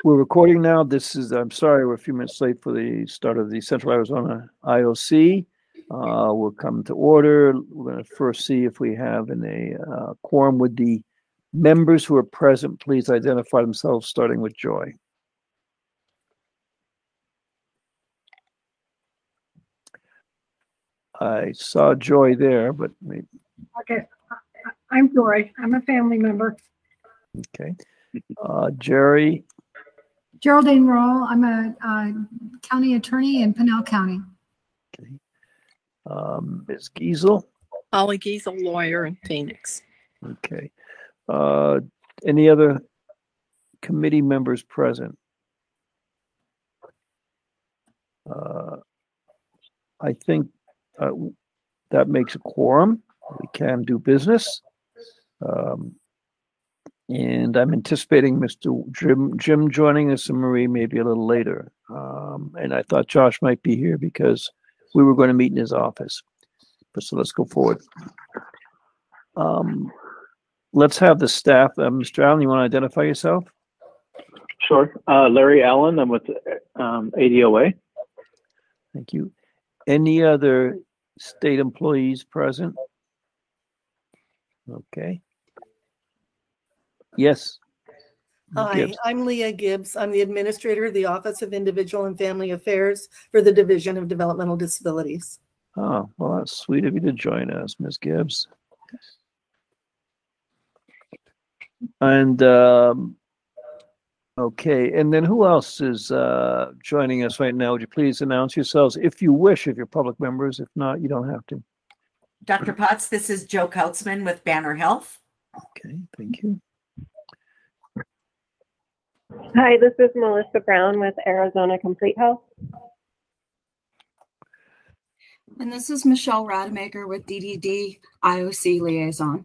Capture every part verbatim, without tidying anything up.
We're recording now. This is, I'm sorry, we're a few minutes late for the start of the Central Arizona I O C. Uh, we'll come to order. We're going to first see if we have in a uh, quorum with the members who are present. Please identify themselves, starting with Joy. I saw Joy there, but maybe. Okay, I'm Joy. I'm a family member. Okay. Uh, Jerry. Geraldine Roll. I'm a uh, county attorney in Pinell County. Okay. Um, Miz Giesel. Holly Giesel, lawyer in Phoenix. Okay. Uh, any other committee members present? Uh, I think uh, that makes a quorum. We can do business. Um, and I'm anticipating Mister Jim, Jim joining us and Marie maybe a little later. Um, and I thought Josh might be here because we were going to meet in his office. But so let's go forward. Um, let's have the staff. Uh, Mister Allen, you want to identify yourself? Sure. Uh, Larry Allen. I'm with um, A D O A. Thank you. Any other state employees present? Okay. Yes. Hi, Gibbs. I'm Leah Gibbs. I'm the administrator of the Office of Individual and Family Affairs for the Division of Developmental Disabilities. Oh, well, that's sweet of you to join us, Miz Gibbs. And, um, okay, and then who else is uh, joining us right now? Would you please announce yourselves if you wish, if you're public members. If not, you don't have to. Doctor Potts, this is Joe Kautzman with Banner Health. Okay, thank you. Hi, this is Melissa Brown with Arizona Complete Health. And this is Michelle Rademacher with D D D I O C Liaison.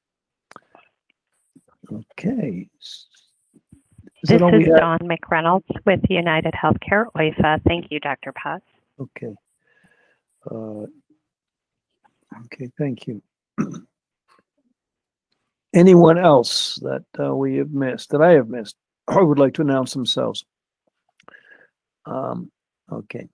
Okay. Is this is have? Dawn McReynolds with United Healthcare O I F A. Thank you, Doctor Potts. Okay. Uh, okay, thank you. Anyone else that uh, we have missed, that I have missed, or would like to announce themselves? Um, okay.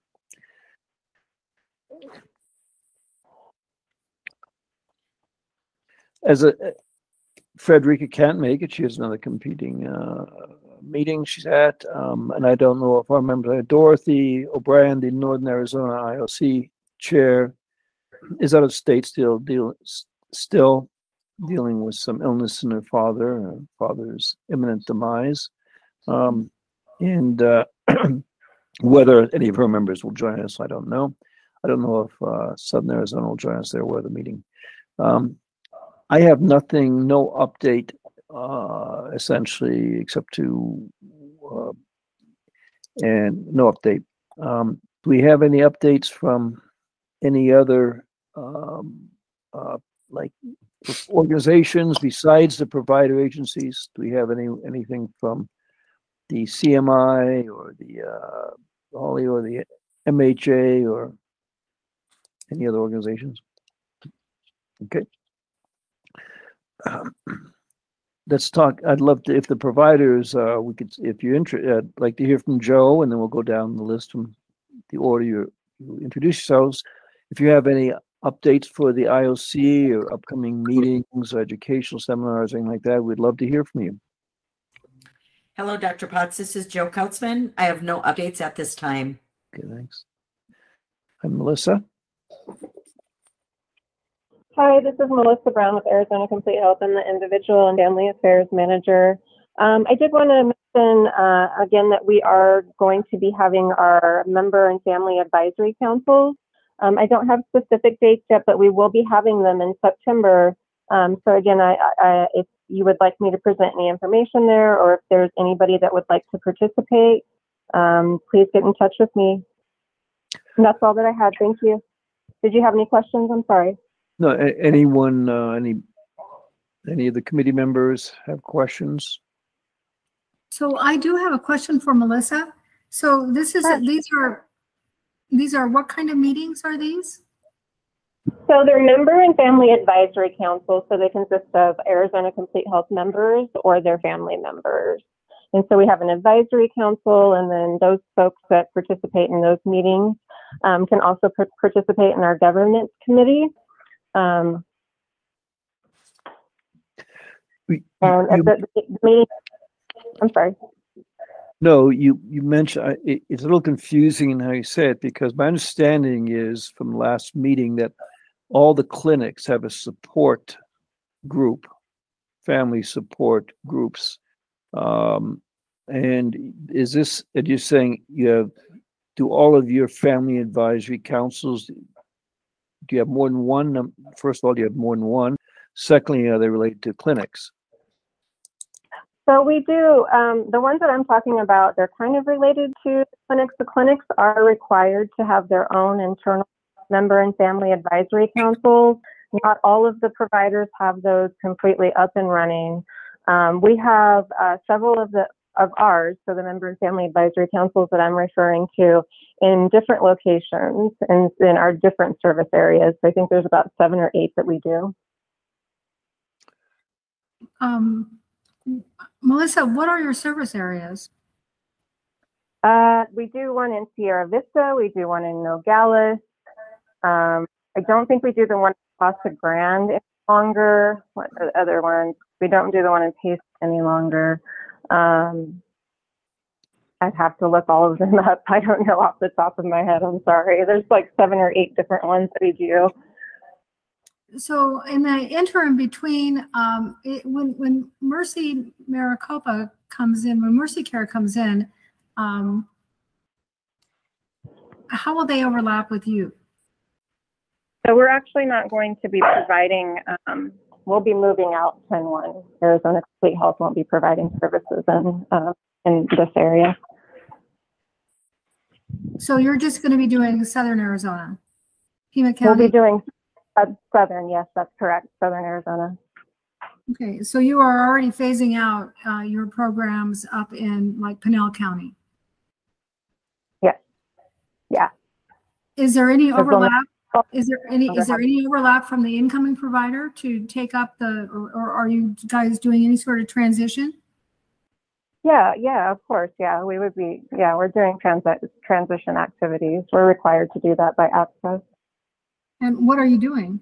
As a Frederica can't make it, she has another competing uh, meeting she's at, um, and I don't know if our members, Dorothy O'Brien, the Northern Arizona I O C chair, is out of state still, deal, still dealing with some illness in her father, her father's imminent demise. Um, and uh, whether any of her members will join us, I don't know. I don't know if uh, Southern Arizona will join us there or the meeting. Um, I have nothing, no update, uh, essentially, except to, uh, and no update. Um, do we have any updates from any other, um, uh, like, organizations besides the provider agencies? Do we have any anything from the C M I or the uh, Holly or the M H A or any other organizations? Okay. Um, let's talk. I'd love to, if the providers, uh, we could, if you're interested, I'd like to hear from Joe, and then we'll go down the list from the order you, you introduce yourselves. If you have any updates for the I O C or upcoming meetings, or educational seminars, anything like that, we'd love to hear from you. Hello, Doctor Potts. This is Joe Kautzman. I have no updates at this time. Okay, thanks. I'm Melissa. Hi, this is Melissa Brown with Arizona Complete Health. I'm the Individual and Family Affairs Manager. Um, I did want to mention uh, again that we are going to be having our Member and Family Advisory Councils. Um, I don't have specific dates yet, but we will be having them in September. Um, so again, I, I, if you would like me to present any information there, or if there's anybody that would like to participate, um, please get in touch with me. And that's all that I had. Thank you. Did you have any questions? I'm sorry. No, a- anyone, uh, any, any of the committee members have questions? So I do have a question for Melissa. So this is, Sure. these are, these are, what kind of meetings are these? So they're Member and Family Advisory Council. So they consist of Arizona Complete Health members or their family members. And so we have an advisory council, and then those folks that participate in those meetings um, can also p- participate in our governance committee. Um, We- and you- at the, the meeting, I'm sorry. No, you, you mentioned, I- it, it's a little confusing in how you say it, because my understanding is from the last meeting that all the clinics have a support group, family support groups. Um, and is this, are you saying you have, do all of your family advisory councils, do you have more than one? Um, First of all, do you have more than one? Secondly, are they related to clinics? So we do, um, the ones that I'm talking about, they're kind of related to clinics. The clinics are required to have their own internal member and family advisory councils. Not all of the providers have those completely up and running. Um, we have uh, several of the of ours, so the member and family advisory councils that I'm referring to, in different locations and in our different service areas. I think there's about seven or eight that we do. Um, Melissa, what are your service areas? Uh, we do one in Sierra Vista. We do one in Nogales. Um, I don't think we do the one in Casa Grande any longer. What are the other ones? We don't do the one in Pace any longer. Um, I'd have to look all of them up. I don't know off the top of my head. I'm sorry. There's like seven or eight different ones that we do. So in the interim between, um, it, when, when Mercy Maricopa comes in, when Mercy Care comes in, um, how will they overlap with you? So we're actually not going to be providing, um, we'll be moving out ten one. Arizona Complete Health won't be providing services in, uh, in this area. So you're just going to be doing Southern Arizona, Pima We'll County? be doing uh, Southern, yes, that's correct, Southern Arizona. Okay, so you are already phasing out uh, your programs up in like Pinal County. Yes, yeah. Is there any As long as- overlap? Is there any, is there any overlap from the incoming provider to take up the, or, or are you guys doing any sort of transition? Yeah, yeah, of course, yeah, we would be, yeah, we're doing transi- transition activities. We're required to do that by access. And what are you doing?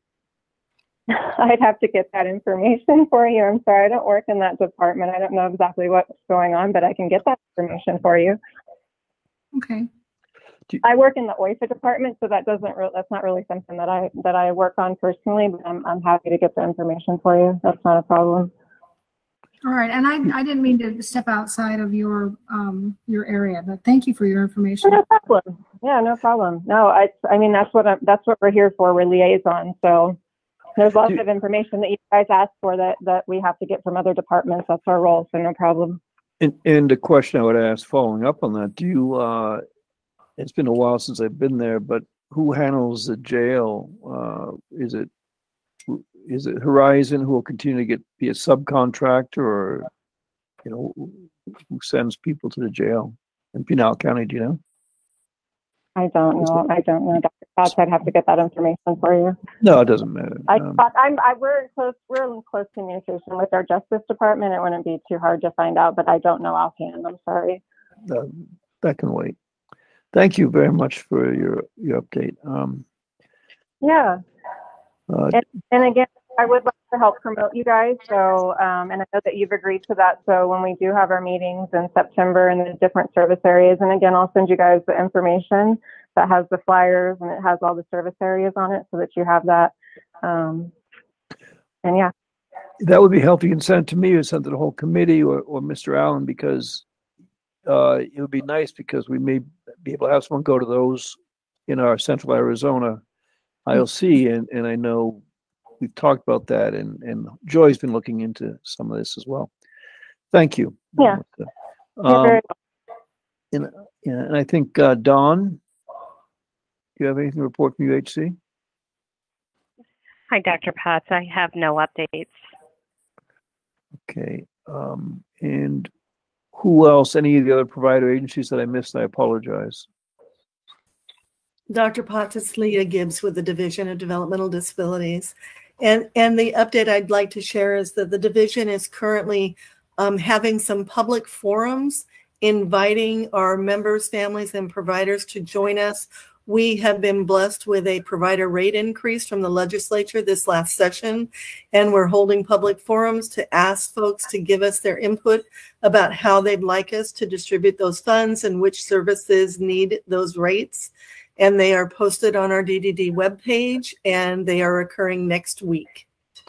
I'd have to get that information for you. I'm sorry, I don't work in that department. I don't know exactly what's going on, but I can get that information for you. Okay. I work in the O I F A department, so that doesn't re- that's not really something that I that I work on personally, but I'm I'm happy to get the information for you. That's not a problem. All right, and I, I didn't mean to step outside of your um your area, but thank you for your information. No problem. Yeah, no problem. No, I I mean that's what I'm, that's what we're here for. We're liaison. So there's lots Do- of information that you guys ask for that that we have to get from other departments. That's our role. So no problem. And, and the question I would ask following up on that, do you, uh, it's been a while since I've been there, but who handles the jail? Uh, is it, is it Horizon who will continue to get, be a subcontractor, or, you know, who sends people to the jail in Pinal County, do you know? I don't know. I don't know, Doctor Potts. I'd have to get that information for you. No, it doesn't matter. I Um, thought I'm I, we're in close we're in close communication with our Justice Department. It wouldn't be too hard to find out, but I don't know offhand. I'm sorry. uh, that can wait. Thank you very much for your, your update. Um, Yeah. uh, And, and again, I would like to help promote you guys. So, um, and I know that you've agreed to that. So when we do have our meetings in September in the different service areas, and again, I'll send you guys the information that has the flyers and it has all the service areas on it so that you have that. Um, and yeah. that would be helpful. You can send it to me or send it to the whole committee, or, or Mister Allen, because uh, it would be nice, because we may be able to have someone go to those in our Central Arizona I L C, and, and I know we've talked about that, and, and Joy's been looking into some of this as well. Thank you. Yeah. Um, You're very and, yeah, and I think, uh, Dawn, do you have anything to report from U H C? Hi, Doctor Potts. I have no updates. Okay. Um, and who else? Any of the other provider agencies that I missed? I apologize. Doctor Potts, it's Leah Gibbs with the Division of Developmental Disabilities. And, and the update I'd like to share is that the division is currently um, having some public forums, inviting our members, families, and providers to join us. We have been blessed with a provider rate increase from the legislature this last session, and we're holding public forums to ask folks to give us their input about how they'd like us to distribute those funds and which services need those rates. And they are posted on our D D D webpage, and they are occurring next week.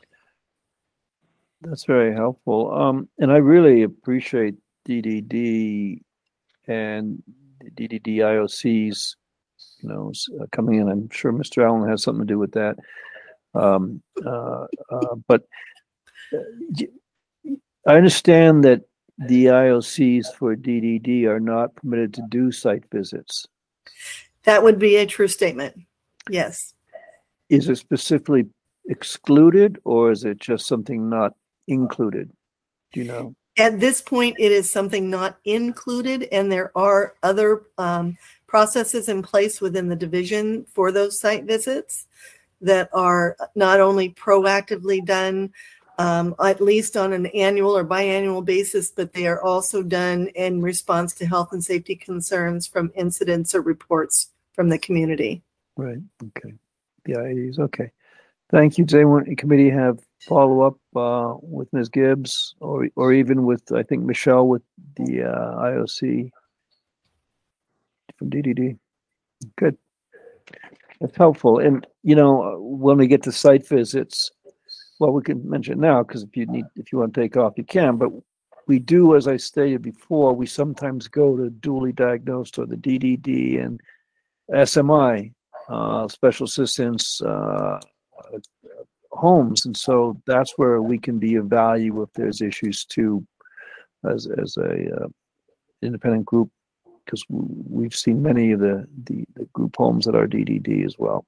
That's very helpful. Um, and I really appreciate D D D and D D D I O Cs, you know, uh, coming in. I'm sure Mister Allen has something to do with that. Um, uh, uh, but uh, I understand that the I O Cs for D D D are not permitted to do site visits. That would be a true statement. Yes. Is it specifically excluded, or is it just something not included? Do you know? At this point, it is something not included, and there are other um, processes in place within the division for those site visits that are not only proactively done, um, at least on an annual or biannual basis, but they are also done in response to health and safety concerns from incidents or reports from the community. Right. Okay. The I A Ds. Okay. Thank you. Does anyone in committee have follow up uh, with Miz Gibbs, or or even with, I think, Michelle with the uh, I O C from D D D? Good. That's helpful. And, you know, when we get to site visits, well, we can mention now, because if you need, if you want to take off, you can. But we do, as I stated before, we sometimes go to dually diagnosed, or the D D D and S M I, uh, special assistance uh, homes, and so that's where we can be of value if there's issues too, as as a uh, independent group, because we've seen many of the, the the group homes at our D D D as well.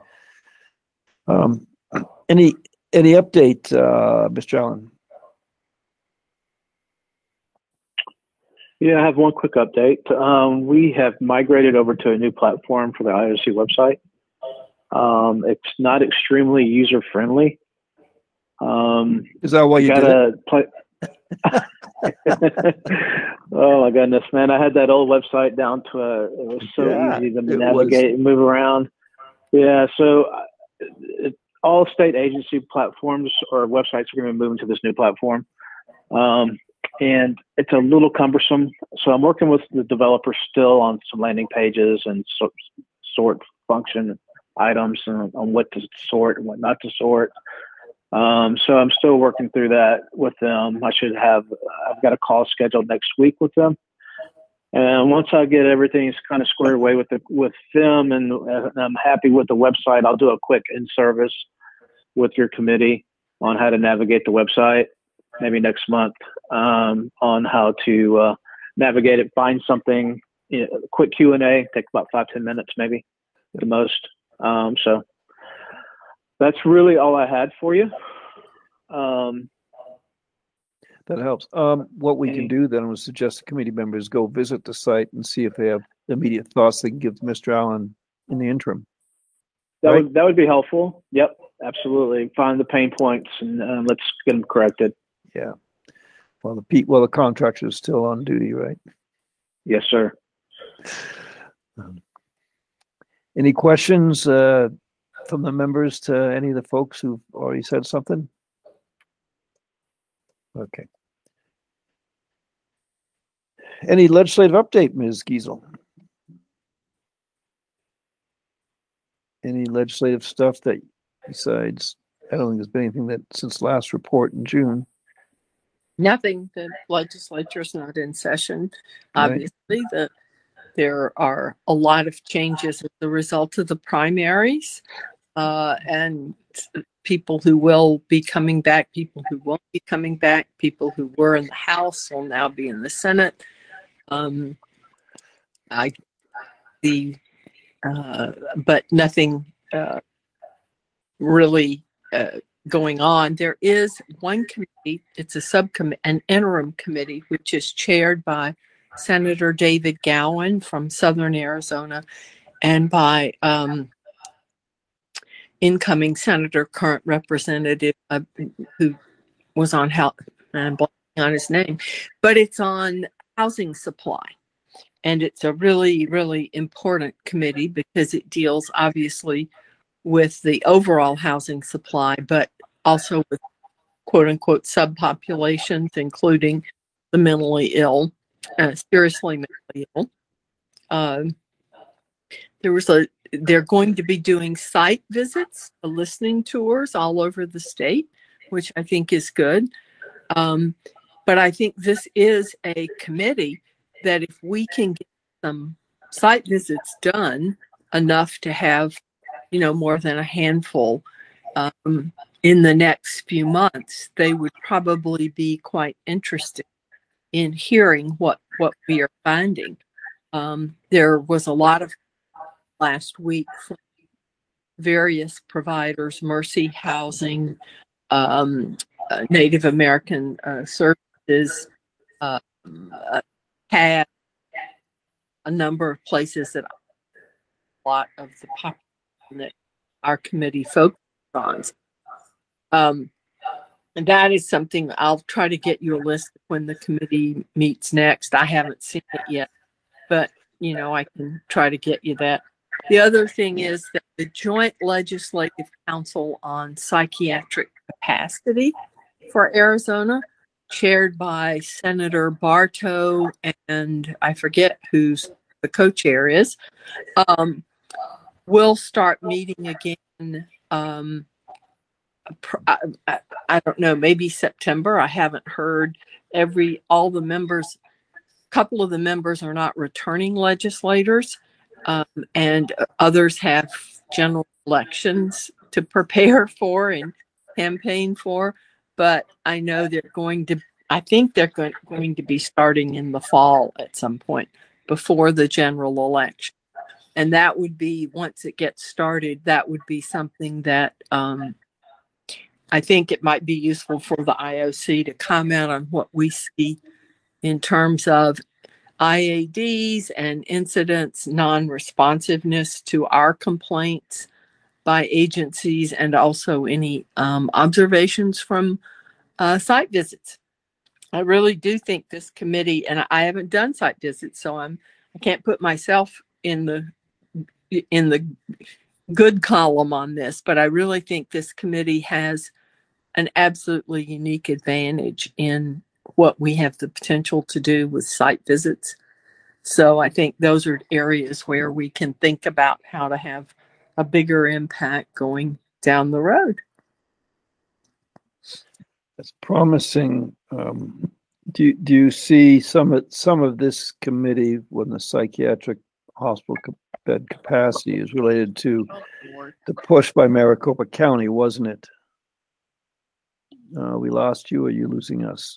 Um, any any update, uh, Mister Allen? Yeah, I have one quick update. Um, we have migrated over to a new platform for the I O C website. Um, it's not extremely user friendly. Um, Is that why you did it? Play- oh my goodness, man! I had that old website down to a. It was so Yeah, easy to it navigate was. and move around. Yeah, so uh, it, all state agency platforms or websites are going to be moving to this new platform, um, and it's a little cumbersome. So I'm working with the developers still on some landing pages and sort sort function items and on what to sort and what not to sort. Um, so I'm still working through that with them. I should have, I've got a call scheduled next week with them. And once I get everything kind of squared away with the, with them, and uh, I'm happy with the website, I'll do a quick in-service with your committee on how to navigate the website, maybe next month, um, on how to uh, navigate it, find something, you know, quick Q and A, take about five, ten minutes maybe at the most. Um, so that's really all I had for you. Um, That helps. Um, what we any- can do then was suggest the committee members go visit the site and see if they have immediate thoughts they can give to Mister Allen in the interim. that Right. would that would be helpful. Yep, absolutely. Find the pain points and uh, let's get them corrected. Yeah. Well, the Pete, well, the contractor is still on duty, right? Yes, sir. Um, Any questions uh, from the members to any of the folks who've already said something? Okay. Any legislative update, Miz Giesel? Any legislative stuff that besides, I don't think there's been anything that since last report in June. Nothing. The legislature's not in session. Right. Obviously, the there are a lot of changes as a result of the primaries, uh, and people who will be coming back, people who won't be coming back, people who were in the House will now be in the Senate. Um, I the uh, but nothing uh, really uh, going on. There is one committee. It's a subcommittee, an interim committee, which is chaired by Senator David Gowan from Southern Arizona, and by um, incoming Senator, current representative uh, who was on House and on his name, but it's on housing supply. And it's a really, really important committee because it deals obviously with the overall housing supply, but also with quote unquote subpopulations, including the mentally ill, uh, seriously mentally ill. Um, there was a, they're going to be doing site visits, uh, listening tours all over the state, which I think is good. Um, but I think this is a committee that if we can get some site visits done enough to have, you know, more than a handful um, in the next few months, they would probably be quite interested in hearing what, what we are finding. Um, there was a lot of last week from various providers, Mercy Housing, um, uh, Native American uh, Services, uh, uh, had a number of places that a lot of the population that our committee focuses on. Um, and that is something I'll try to get you a list when the committee meets next. I haven't seen it yet, but you know, I can try to get you that. The other thing is that the Joint Legislative Council on Psychiatric Capacity for Arizona, chaired by Senator Bartow, and I forget who's the co-chair is, um, will start meeting again. Um, I, I, I don't know, maybe September. I haven't heard every, all the members, a couple of the members are not returning legislators, um, and others have general elections to prepare for and campaign for. But I know they're going to, I think they're going, going to be starting in the fall at some point before the general election. And that would be, once it gets started, that would be something that um, I think it might be useful for the I O C to comment on what we see in terms of I A Ds and incidents, non-responsiveness to our complaints by agencies, and also any um, observations from uh, site visits. I really do think this committee, and I haven't done site visits, so I'm I can't put myself in the in the good column on this, but I really think this committee has an absolutely unique advantage in what we have the potential to do with site visits. So I think those are areas where we can think about how to have a bigger impact going down the road. That's promising. Um, do you, do you see some of some of this committee when the psychiatric hospital bed capacity is related to the push by Maricopa County, wasn't it? Uh, we lost you, or are you losing us?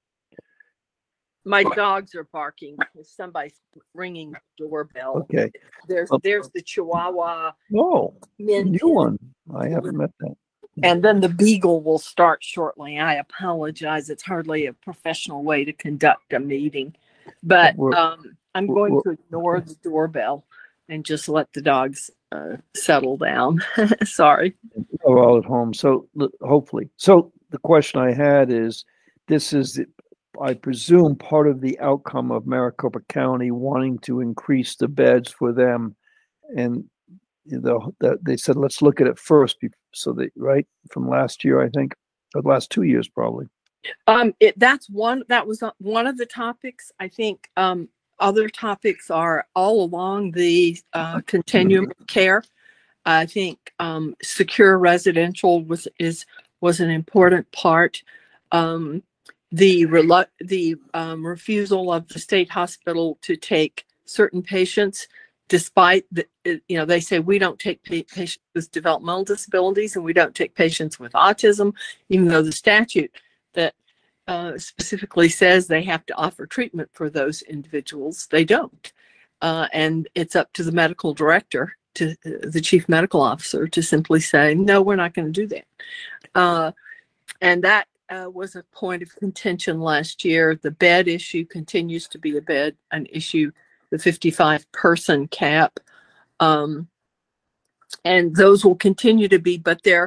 My dogs are barking. Somebody's ringing the doorbell. Okay. There's Well, there's the Chihuahua. Oh, Min new one. I haven't met that. And then the Beagle will start shortly. I apologize. It's hardly a professional way to conduct a meeting, but We're- um, I'm we're- going we're- to ignore the doorbell and just let the dogs uh, settle down. Sorry. We're all at home, so l- hopefully. So the question I had is, this is, the- I presume, part of the outcome of Maricopa County wanting to increase the beds for them, and the, the, they said, let's look at it first. be- So they, right, from last year, I think, or the last two years, probably. Um, it, that's one, that was uh, one of the topics. I think um, other topics are all along the uh, continuum of care. I think um, secure residential was is was an important part. Um, the relu- the um, refusal of the state hospital to take certain patients, despite the, you know, they say we don't take pa- patients with developmental disabilities and we don't take patients with autism, even though the statute that uh, specifically says they have to offer treatment for those individuals, they don't. Uh, and it's up to the medical director, to uh, the chief medical officer, to simply say, no, we're not going to do that. Uh, and that uh, was a point of contention last year. The bed issue continues to be a bed, an issue, the fifty-five person cap. Um, and those will continue to be, but they're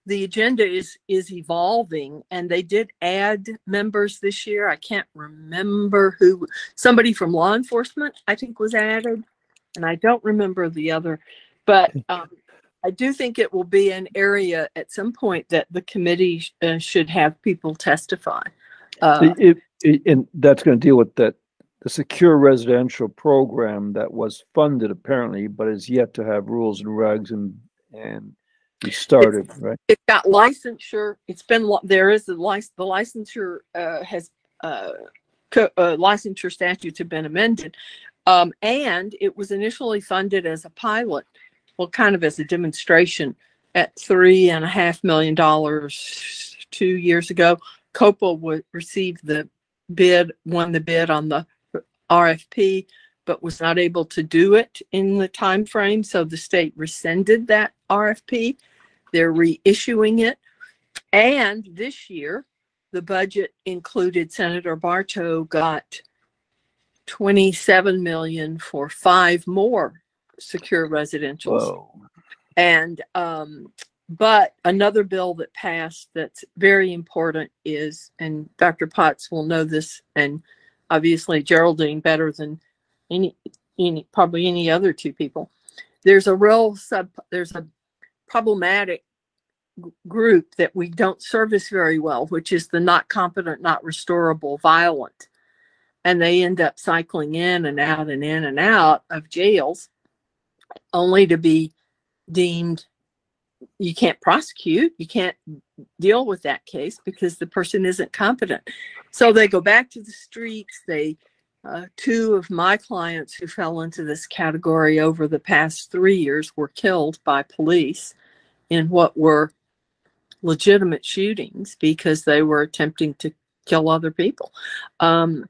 the agenda is is evolving, and they did add members this year. I can't remember who. Somebody from law enforcement, I think, was added, and I don't remember the other. But um, I do think it will be an area at some point that the committee uh, should have people testify. Uh, It, it, and that's going to deal with that the secure residential program that was funded apparently, but is yet to have rules and regs and and be started, it's, right? It's got licensure. It's been there is the license. The licensure uh, has uh, co- uh, licensure statutes have been amended, um, and it was initially funded as a pilot, well, kind of as a demonstration at three and a half million dollars two years ago. COPA would receive the bid, won the bid on the R F P, but was not able to do it in the time frame. So the state rescinded that R F P. They're reissuing it. And this year, the budget included Senator Bartow got twenty-seven million dollars for five more secure residentials. Whoa. And um, but another bill that passed that's very important is, and Doctor Potts will know this, and obviously Geraldine better than any, any probably any other two people. There's a real sub. There's a problematic g- group that we don't service very well, which is the not competent, not restorable, violent, and they end up cycling in and out and in and out of jails, only to be deemed you can't prosecute, you can't deal with that case because the person isn't competent. So they go back to the streets. They, uh, two of my clients who fell into this category over the past three years were killed by police in what were legitimate shootings because they were attempting to kill other people. Um,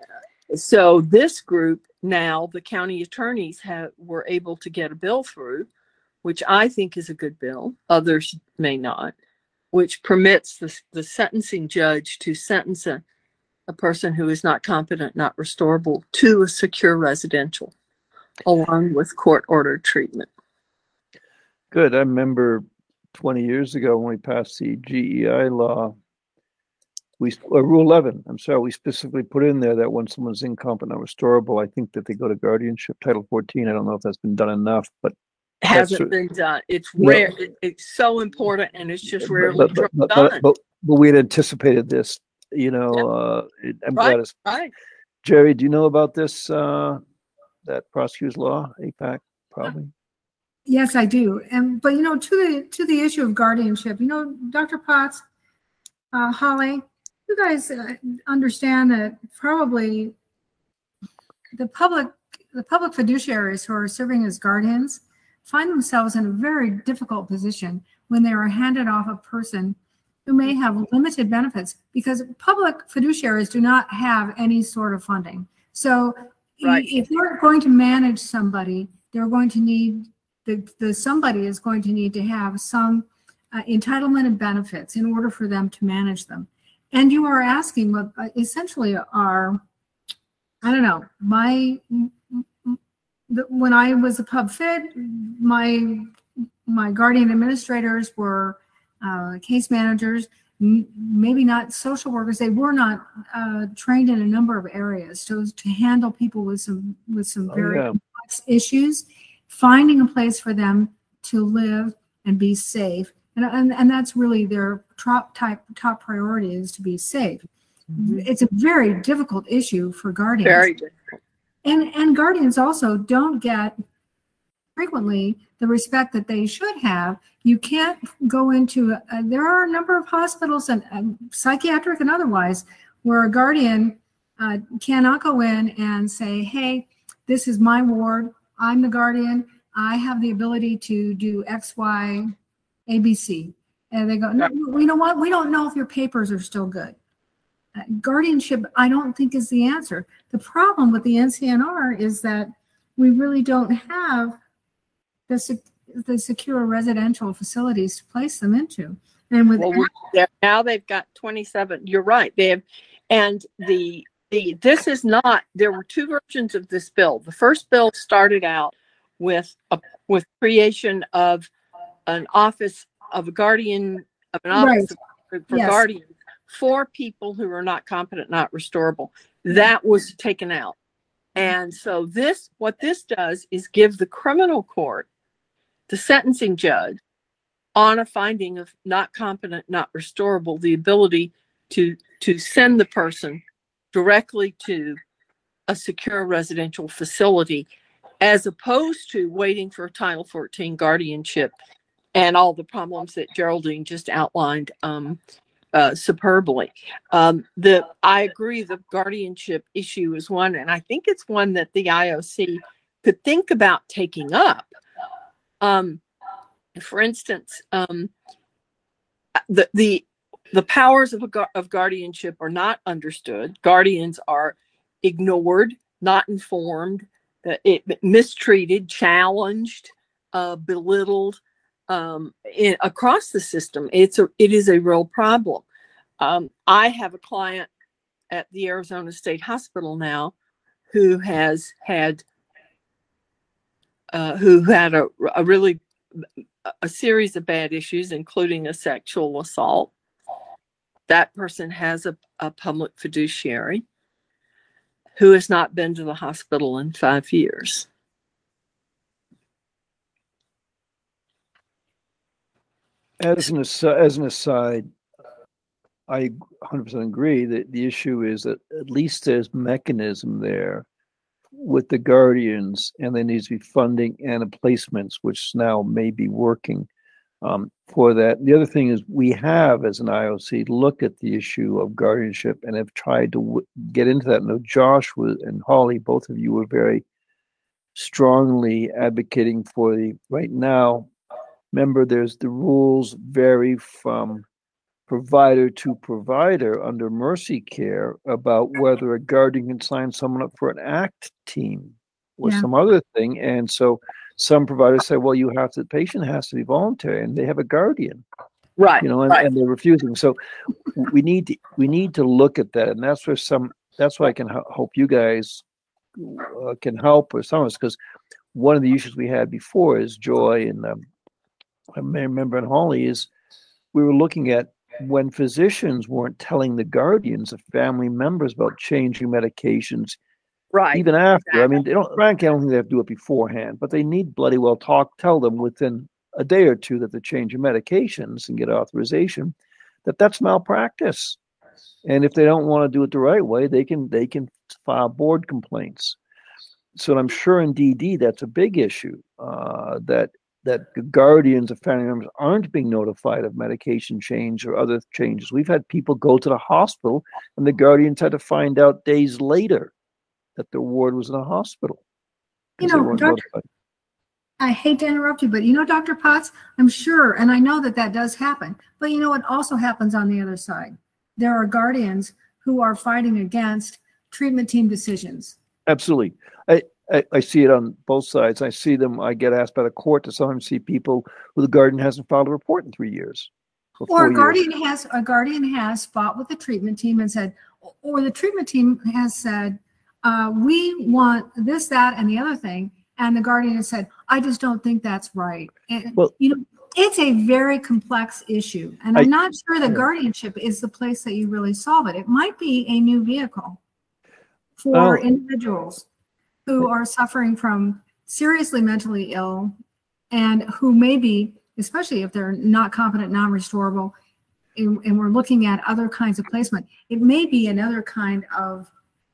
so this group now, the county attorneys have were able to get a bill through, which I think is a good bill. Others may not, which permits the, the sentencing judge to sentence a, a person who is not competent, not restorable to a secure residential, along with court-ordered treatment. Good. I remember twenty years ago when we passed the G E I law, we uh, Rule eleven. I'm sorry, we specifically put in there that when someone's incompetent, not restorable, I think that they go to guardianship. Title fourteen. I don't know if that's been done enough, but Hasn't That's- been done. It's No. rare. It, it's so important, and it's just rarely but, but, but, done. but, but, but we had anticipated this, you know. Uh, it, I'm glad Right, it's right. Jerry. Do you know about this? Uh, that prosecutor's law, A PAC, probably. Yes, I do. And but you know, to the to the issue of guardianship, you know, Doctor Potts, uh, Holly, you guys uh, understand that probably the public the public fiduciaries who are serving as guardians find themselves in a very difficult position when they are handed off a person who may have limited benefits, because public fiduciaries do not have any sort of funding. So Right. if you're going to manage somebody, they're going to need the, the somebody is going to need to have some uh, entitlement and benefits in order for them to manage them. And you are asking what uh, essentially are, I don't know, my the, when I was a pub fid, my my guardian administrators were uh, case managers, m- maybe not social workers. They were not uh, trained in a number of areas to to handle people with some with some Oh, very yeah. complex issues, finding a place for them to live and be safe. And, and, and that's really their top type top priority, is to be safe. Mhm. It's a very difficult issue for guardians. Very difficult. And and guardians also don't get frequently the respect that they should have. You can't go into, uh, there are a number of hospitals, and um, psychiatric and otherwise, where a guardian uh, cannot go in and say, hey, this is my ward, I'm the guardian, I have the ability to do X, Y, A, B, C. And they go, no, you know what, we don't know if your papers are still good. Uh, guardianship, I don't think, is the answer. The problem with the N C N R is that we really don't have the, sec- the secure residential facilities to place them into. And with Well, we're there- now they've got twenty-seven. You're right. They have, and the the this is not. There were two versions of this bill. The first bill started out with a with creation of an office of a guardian, of an Right. office for, for Yes. guardians for people who are not competent, not restorable. That was taken out. And so this, what this does is give the criminal court, the sentencing judge, on a finding of not competent, not restorable, the ability to, to send the person directly to a secure residential facility, as opposed to waiting for a Title fourteen guardianship and all the problems that Geraldine just outlined um, uh, superbly. Um, the I agree the guardianship issue is one, and I think it's one that the I O C could think about taking up. Um, for instance, um, the the the powers of a gu- of guardianship are not understood. Guardians are ignored, not informed, uh, it, mistreated, challenged, uh, belittled um, in, across the system. It's a it is a real problem. Um, I have a client at the Arizona State Hospital now who has had uh, who had a, a really a series of bad issues, including a sexual assault. That person has a, a public fiduciary who has not been to the hospital in five years. As an aside, as an aside, I one hundred percent agree that the issue is that at least there's mechanism there with the guardians, and there needs to be funding and placements, which now may be working um, for that. The other thing is we have, as an I O C, looked at the issue of guardianship and have tried to w- get into that. Now, Josh was, and Holly, both of you were very strongly advocating for the, right now, remember, there's the rules vary from provider to provider under Mercy Care about whether a guardian can sign someone up for an ACT team or Yeah. some other thing. And so some providers say, well, you have to, the patient has to be voluntary, and they have a guardian, Right. you know, and, right. and they're refusing. So we need to, we need to look at that. And that's where some, that's why I can ho- hope you guys uh, can help with some of us, because one of the issues we had before is Joy and um, I may remember in Holly is we were looking at when physicians weren't telling the guardians of family members about changing medications, Right. even after. I mean, they don't, frankly, I don't think they have to do it beforehand, but they need bloody well talk, tell them within a day or two that they're changing medications and get authorization, that that's malpractice. And if they don't want to do it the right way, they can they can file board complaints. So I'm sure in D D that's a big issue, uh, that that the guardians of family members aren't being notified of medication change or other changes. We've had people go to the hospital and the guardians had to find out days later that their ward was in a hospital. You 'cause they know, weren't Doctor notified. I hate to interrupt you, but you know, Doctor Potts, I'm sure, and I know that that does happen, but you know what also happens on the other side? There are guardians who are fighting against treatment team decisions. Absolutely. I, I, I see it on both sides. I see them, I get asked by the court to sometimes see people who the guardian hasn't filed a report in three years. Or, Or four a years. guardian has a guardian has fought with the treatment team and said, or the treatment team has said, uh, we want this, that, and the other thing. And the guardian has said, I just don't think that's right. And, Well- you know, it's a very complex issue. And I- I'm not sure that yeah. guardianship is the place that you really solve it. It might be a new vehicle for Oh. individuals who are suffering from seriously mentally ill and who may be, especially if they're not competent, non-restorable, and, and we're looking at other kinds of placement, it may be another kind of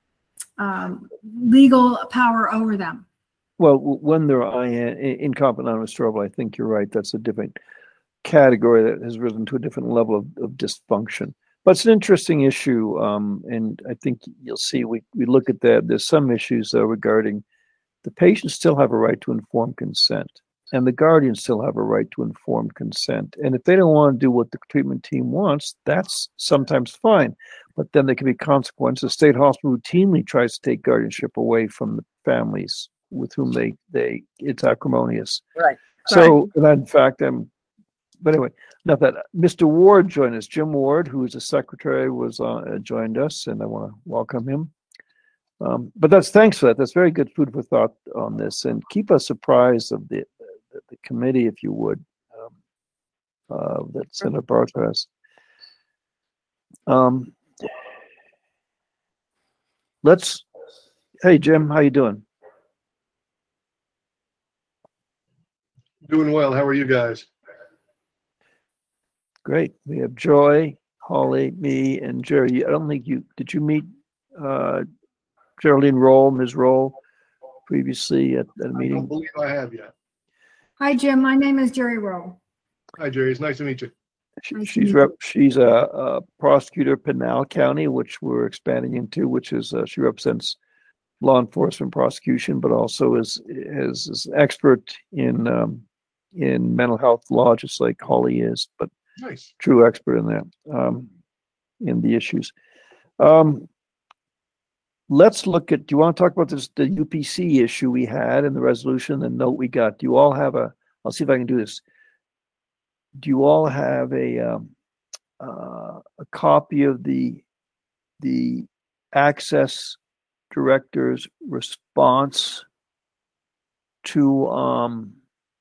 um, legal power over them. Well, w- when they're I N, incompetent, non-restorable, I think you're right. That's a different category that has risen to a different level of, of dysfunction. But it's an interesting issue, um, and I think you'll see we, we look at that. There's some issues, though, regarding the patients still have a right to informed consent, and the guardians still have a right to informed consent. And if they don't want to do what the treatment team wants, that's sometimes fine. But then there can be consequences. State hospital routinely tries to take guardianship away from the families with whom they, they it's acrimonious. Right. So, and in fact, I'm, but anyway, not that. Mister Ward joined us. Jim Ward, who is the secretary, was uh, joined us, and I want to welcome him. Um, but that's thanks for that. That's very good food for thought on this, and keep us apprised of the the, the committee, if you would. Um, uh, that Senator Bartow has. Um, let's, hey, Jim, how you doing? Doing well. How are you guys? Great. We have Joy, Holly, me, and Jerry. I don't think you, did you meet uh, Geraldine Roll, Miz Roll, previously at, at a I meeting? don't believe I have yet. Hi, Jim. My name is Jerry Rowe. Hi, Jerry. It's nice to meet you. She, Nice to she's meet rep, she's a, a prosecutor, Pinal County, which we're expanding into, which is uh, she represents law enforcement prosecution, but also is is, is an expert in um, in mental health law, just like Holly is, but Nice. true expert in that um, in the issues. Um, let's look at. Do you want to talk about this the U P C issue we had and the resolution, the note we got? Do you all have a? I'll see if I can do this. Do you all have a um, uh, a copy of the the access director's response to um,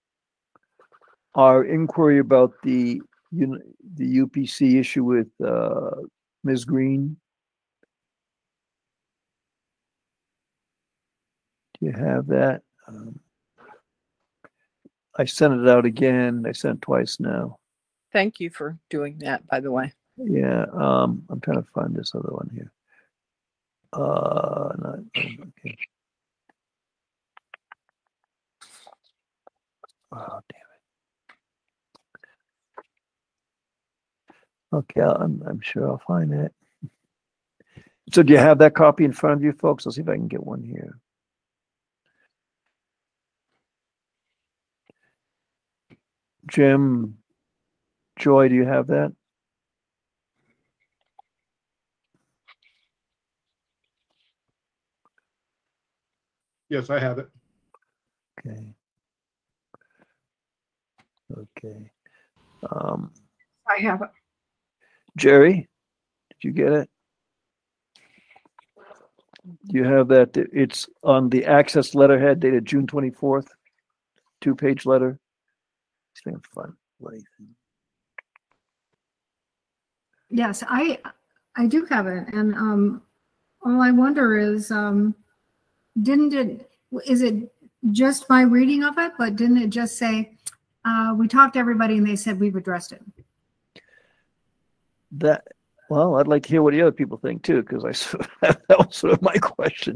our inquiry about the you know, the U P C issue with uh, Miz Green? Do you have that? Um, I sent it out again. I sent it twice now. Thank you for doing that, by the way. Yeah, um, I'm trying to find this other one here. Uh, not, okay. Oh, damn it. Okay, I'm, I'm sure I'll find it. So do you have that copy in front of you, folks? I'll see if I can get one here. Jim, Joy, do you have that? Yes, I have it. Okay. Okay. Um, I have it. Jerry, did you get it? Do you have that? It's on the access letterhead dated June twenty-fourth, two-page letter. This thing's fun. Bloody thing. Yes, I I do have it, and um, all I wonder is, um, didn't it? Is it just my reading of it? But didn't it just say uh, we talked to everybody and they said we've addressed it? That well, I'd like to hear what the other people think too, because I sort of, that was sort of my question.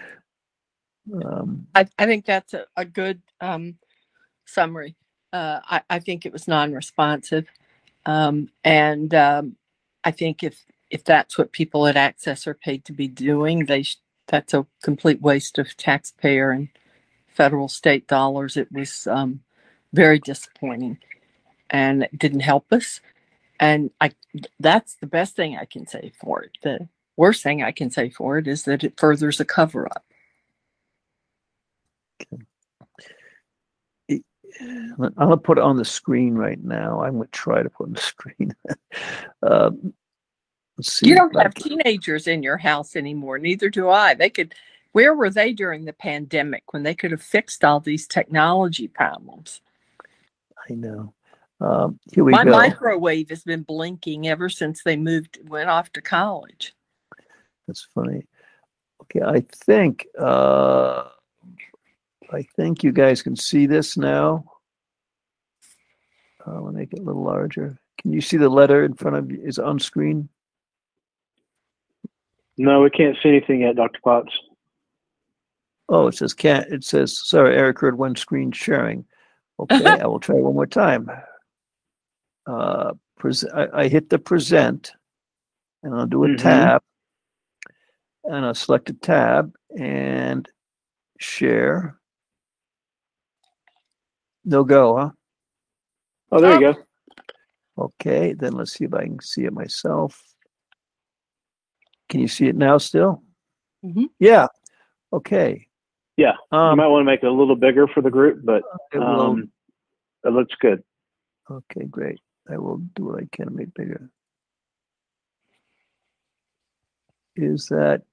Um, I, I think that's a, a good um, summary. Uh, I, I think it was non-responsive. Um, and um, I think if if that's what people at Access are paid to be doing, they sh- that's a complete waste of taxpayer and federal state dollars. It was um, very disappointing, and it didn't help us. And I that's the best thing I can say for it. The worst thing I can say for it is that it furthers a cover up. I'm gonna put it on the screen right now. I'm gonna try to put it on the screen. uh, let's see. You don't if I have can- teenagers in your house anymore. Neither do I. They could. Where were they during the pandemic when they could have fixed all these technology problems? I know. Um, here we My go. microwave has been blinking ever since they moved, went off to college. That's funny. Okay, I think uh, I think you guys can see this now. Uh, I'll make it a little larger. Can you see the letter in front of you? Is it on screen? No, we can't see anything yet, Doctor Potts. Oh, it says can't. It says sorry, Eric heard one screen sharing. Okay, I will try one more time. Uh, pres- I, I hit the present, and I'll do a Mhm. tab, and I'll select a tab and share. No go, huh? Oh, there you go. Okay, then let's see if I can see it myself. Can you see it now still? Mhm. Yeah. Okay. Yeah, you Um, might want to make it a little bigger for the group, but it will. um, it looks good. Okay, great. I will do what I can to make it bigger. Is that?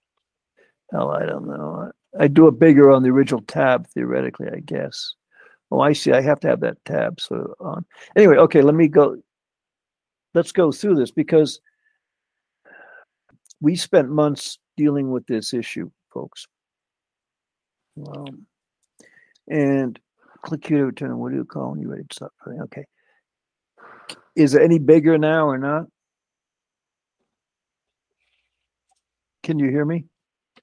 Oh, I don't know. I do it bigger on the original tab, theoretically, I guess. Oh, I see. I have to have that tab so on. Anyway, okay, let me go. Let's go through this because we spent months dealing with this issue, folks. Um, and click here to return. What do you call when you ready to stop? Okay. Is it any bigger now or not? Can you hear me?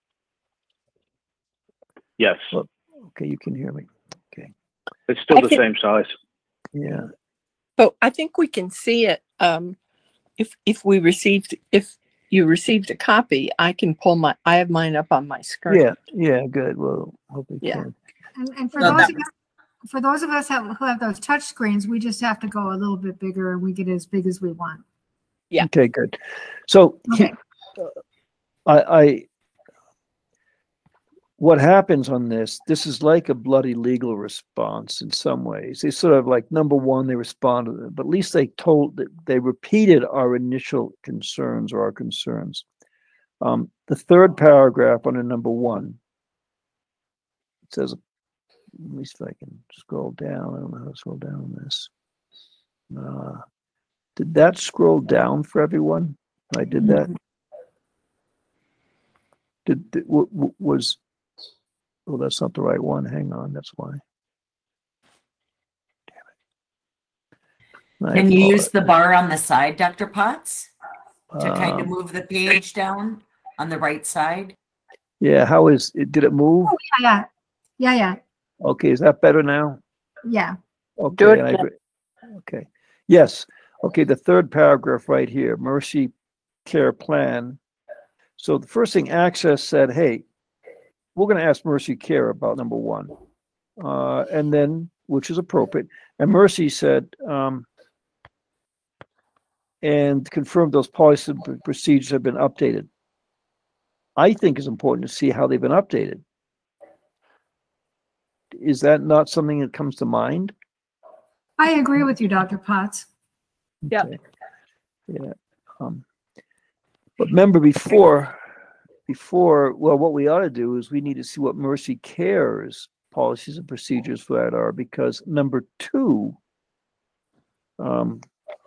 Yes. Well, okay, you can hear me. Okay. It's still I the can- same size. Yeah. But I think we can see it. Um, if if we received if you received a copy, I can pull my. I have mine up on my screen. Yeah. Yeah. Good. Well, hope we Yeah. can. And, and for No, those that of us, for those of us have, who have those touch screens, we just have to go a little bit bigger and we get as big as we want. Yeah. Okay. Good. So, Okay. I, I, what happens on this? This is like a bloody legal response in some ways. They sort of like number one, they responded, but at least they told they repeated our initial concerns or our concerns. Um, the third paragraph under number one, it says, let me see if I can scroll down. I don't know how to scroll down on this. Uh, did that scroll down for everyone? I did that. Did, did w- w- was? Oh, that's not the right one. Hang on, that's why. Damn it. I Can you apologize. use the bar on the side, Doctor Potts, to kind of Um, move the page down on the right side? yeah, how is it? Did it move? Yeah, yeah, yeah, Okay, is that better now? yeah. Okay, Do it and I again. agree. Okay, yes. Okay, the third paragraph right here, Mercy Care Plan. So the first thing Access said, hey, we're going to ask Mercy Care about number one, uh, and then which is appropriate. And Mercy said, um, and confirmed those policies and procedures have been updated. I think it's important to see how they've been updated. Is that not something that comes to mind? I agree with you, Doctor Potts. Yeah. Okay. Yeah. Um, but remember before, before, well, what we ought to do is we need to see what Mercy Care's policies and procedures for that are, because number two, um,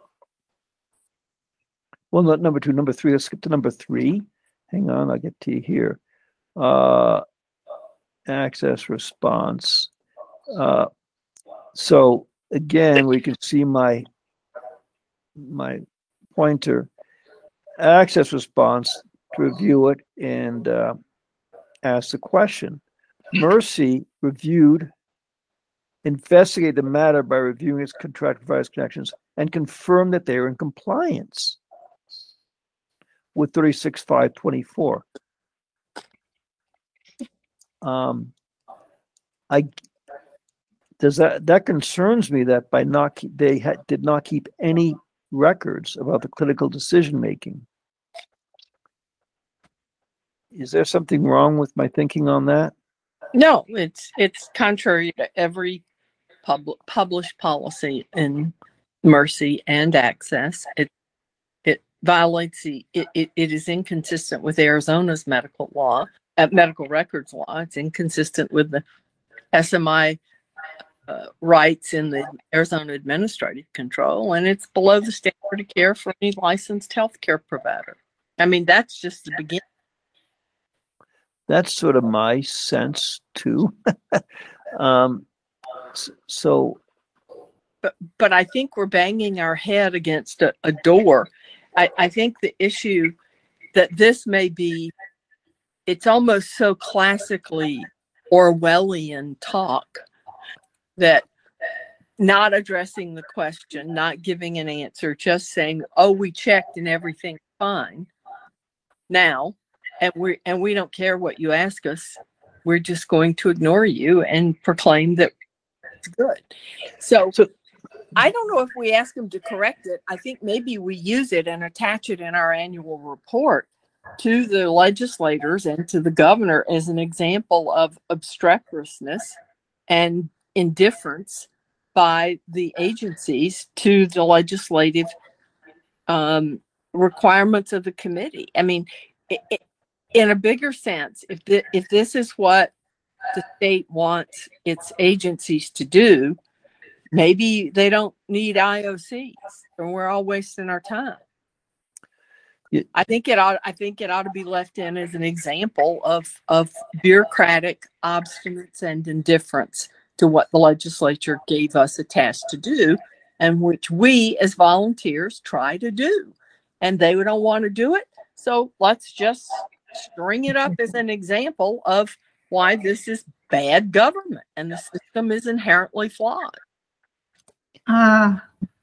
well, not number two, number three, let's skip to number three. Hang on, I'll get to you here. Uh, access response. Uh, so again, we can see my, my pointer. Access response to review it and uh, ask the question. Mercy reviewed, investigated the matter by reviewing its contract providers connections and confirmed that they are in compliance with thirty-six five twenty-four. Um, I does that that concerns me that by not keep, they ha, did not keep any records about the clinical decision making. Is there something wrong with my thinking on that? No, it's it's contrary to every pub, published policy in Mercy and Access. It it violates the it, it, it is inconsistent with Arizona's medical law, uh, medical records law. It's inconsistent with the S M I uh, rights in the Arizona Administrative Control, and it's below the standard of care for any licensed healthcare provider. I mean, that's just the beginning. That's sort of my sense too. um, so, but but I think we're banging our head against a, a door. I, I think the issue that this may be, it's almost so classically Orwellian talk that not addressing the question, not giving an answer, just saying, "Oh, we checked and everything's fine now." And we and we don't care what you ask us. We're just going to ignore you and proclaim that it's good. So, so I don't know if we ask them to correct it. I think maybe we use it and attach it in our annual report to the legislators and to the governor as an example of obstreperousness and indifference by the agencies to the legislative um, requirements of the committee. I mean, it, it, in a bigger sense, if the, if this is what the state wants its agencies to do, maybe they don't need I O Cs, and we're all wasting our time. Yeah. I think it ought. I think it ought to be left in as an example of of bureaucratic obstinance and indifference to what the legislature gave us a task to do, and which we as volunteers try to do, and they don't want to do it. So let's just string it up as an example of why this is bad government and the system is inherently flawed. Uh,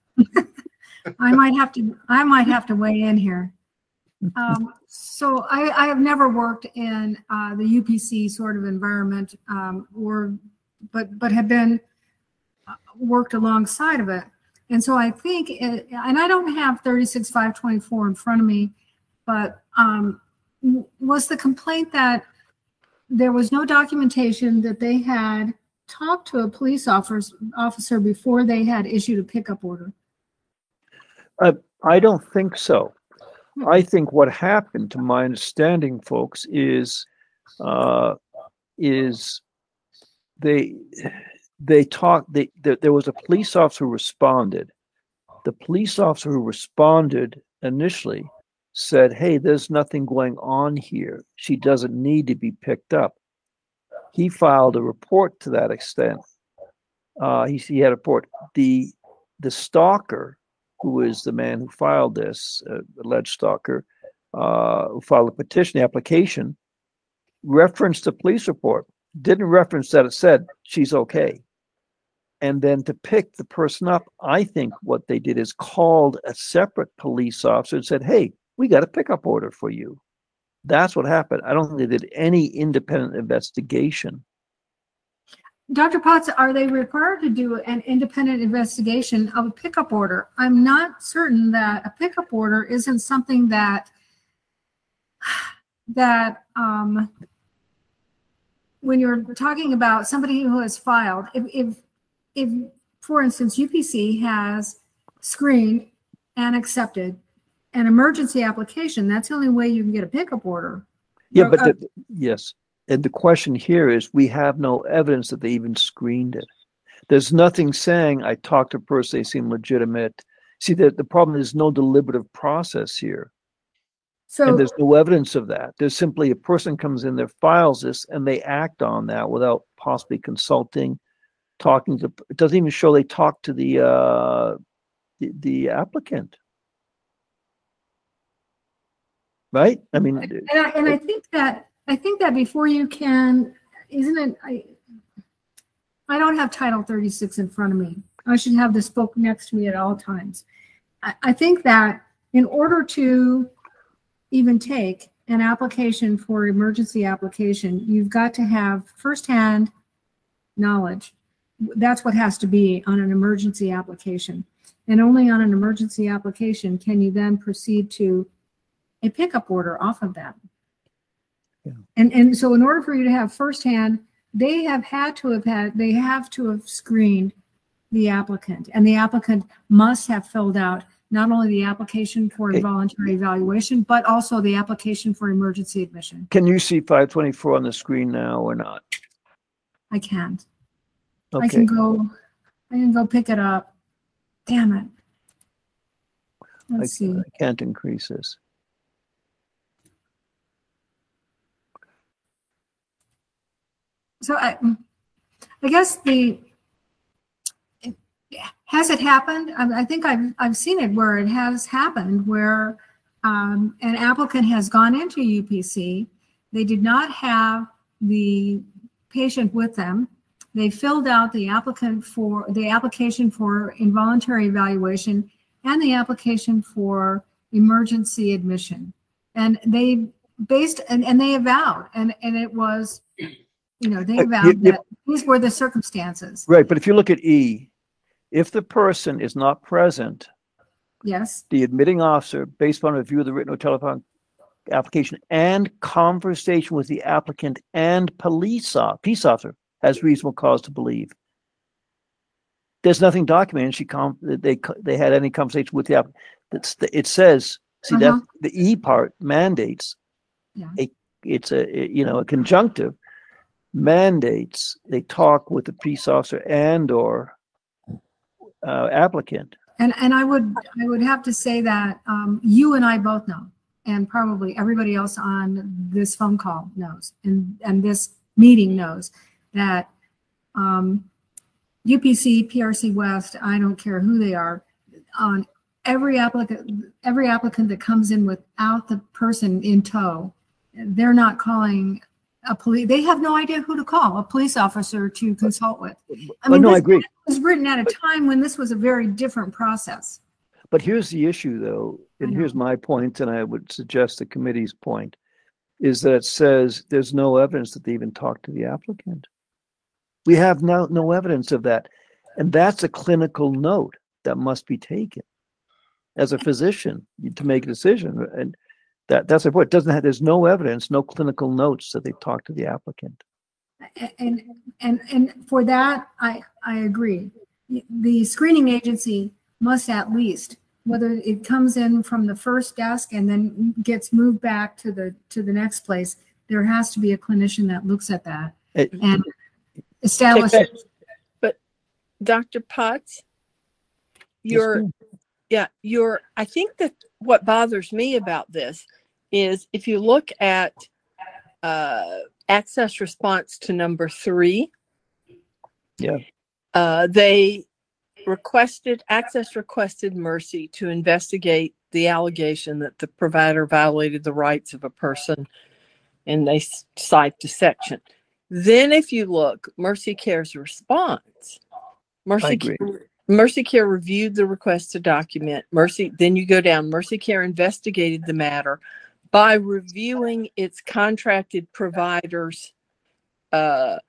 I might have to, I might have to weigh in here. Um, so I, I have never worked in uh, the U P C sort of environment, um, or, but, but have been uh, worked alongside of it. And so I think, it, and I don't have thirty-six five twenty-four in front of me, but um, was the complaint that there was no documentation that they had talked to a police officer, officer before they had issued a pickup order? Uh, I don't think so. I think what happened, to my understanding, folks, is uh, is they they talked. They, there, there was a police officer who responded. The police officer who responded initially said, "Hey, there's nothing going on here. She doesn't need to be picked up." He filed a report to that extent. Uh, he, he had a report. The the stalker, who is the man who filed this, uh, alleged stalker, uh, who filed a petition, the application, referenced the police report, didn't reference that it said she's okay. And then to pick the person up, I think what they did is called a separate police officer and said, "Hey, we got a pickup order for you." That's what happened. I don't think they did any independent investigation. Doctor Potts, are they required to do an independent investigation of a pickup order? I'm not certain that a pickup order isn't something that that um, when you're talking about somebody who has filed, if, if if for instance U P C has screened and accepted an emergency application, that's the only way you can get a pickup order. Yeah, Or, but uh, the, yes. And the question here is, we have no evidence that they even screened it. There's nothing saying, I talked to a person, they seem legitimate. See, the, the problem is no deliberative process here. so And there's no evidence of that. There's simply a person comes in there, files this, and they act on that without possibly consulting, talking to, it doesn't even show they talk to the, uh, the, the applicant. Right? I mean, and I, and I think that I think that before you can, isn't it? I I don't have Title thirty-six in front of me. I should have this book next to me at all times. I, I think that in order to even take an application for emergency application, you've got to have firsthand knowledge. That's what has to be on an emergency application. And only on an emergency application can you then proceed to a pickup order off of that. Yeah. And and so in order for you to have firsthand, they have had to have had, they have to have screened the applicant, and the applicant must have filled out not only the application for Okay. involuntary evaluation, but also the application for emergency admission. can you see five twenty-four on the screen now or not? I can't. Okay. I can go, I can go pick it up. Damn it. I, Let's see. I can't increase this. So I, I guess the, has it happened? I, I think I've, I've seen it where it has happened where um, an applicant has gone into U P C. They did not have the patient with them. They filled out the applicant for the application for involuntary evaluation and the application for emergency admission. And they based, and, and they avowed, and, and it was, you know, they Uh, avowed you- you- that these were the circumstances. Right, but if you look at E, if the person is not present, Yes. the admitting officer, based on a review of the written or telephone application and conversation with the applicant and police, o- peace officer, has reasonable cause to believe. There's nothing documented. She com- they they had any conversation with the applicant. That's the, it says. See Uh-huh. that the E part mandates Yeah. a it's a you know a conjunctive mandates they talk with the peace officer and or uh, applicant. And and I would I would have to say that um, you and I both know, and probably everybody else on this phone call knows, and and this meeting knows that um, U P C, P R C West, I don't care who they are, on every applicant every applicant that comes in without the person in tow, they're not calling a police. They have no idea who to call, a police officer to consult with. I mean, oh, no, this I agree. was written at a time when this was a very different process. But here's the issue, though, and I here's my point, and I would suggest the committee's point, is that it says there's no evidence that they even talked to the applicant. We have no, no evidence of that. And that's a clinical note that must be taken as a physician to make a decision. And that, that's the point. It doesn't have, there's no evidence, no clinical notes that they talked to the applicant. And and and for that, I I agree. The screening agency must at least, whether it comes in from the first desk and then gets moved back to the to the next place, there has to be a clinician that looks at that It, and establishes. But Doctor Potts, you're, yeah, you're, I think that what bothers me about this is if you look at uh, access response to number three, yeah, uh, they requested, access requested Mercy to investigate the allegation that the provider violated the rights of a person, and they cite the section. Then if you look, Mercy Care's response, Mercy Care, Mercy Care reviewed the request to document. Mercy, then you go down, Mercy Care investigated the matter by reviewing its contracted providers' uh,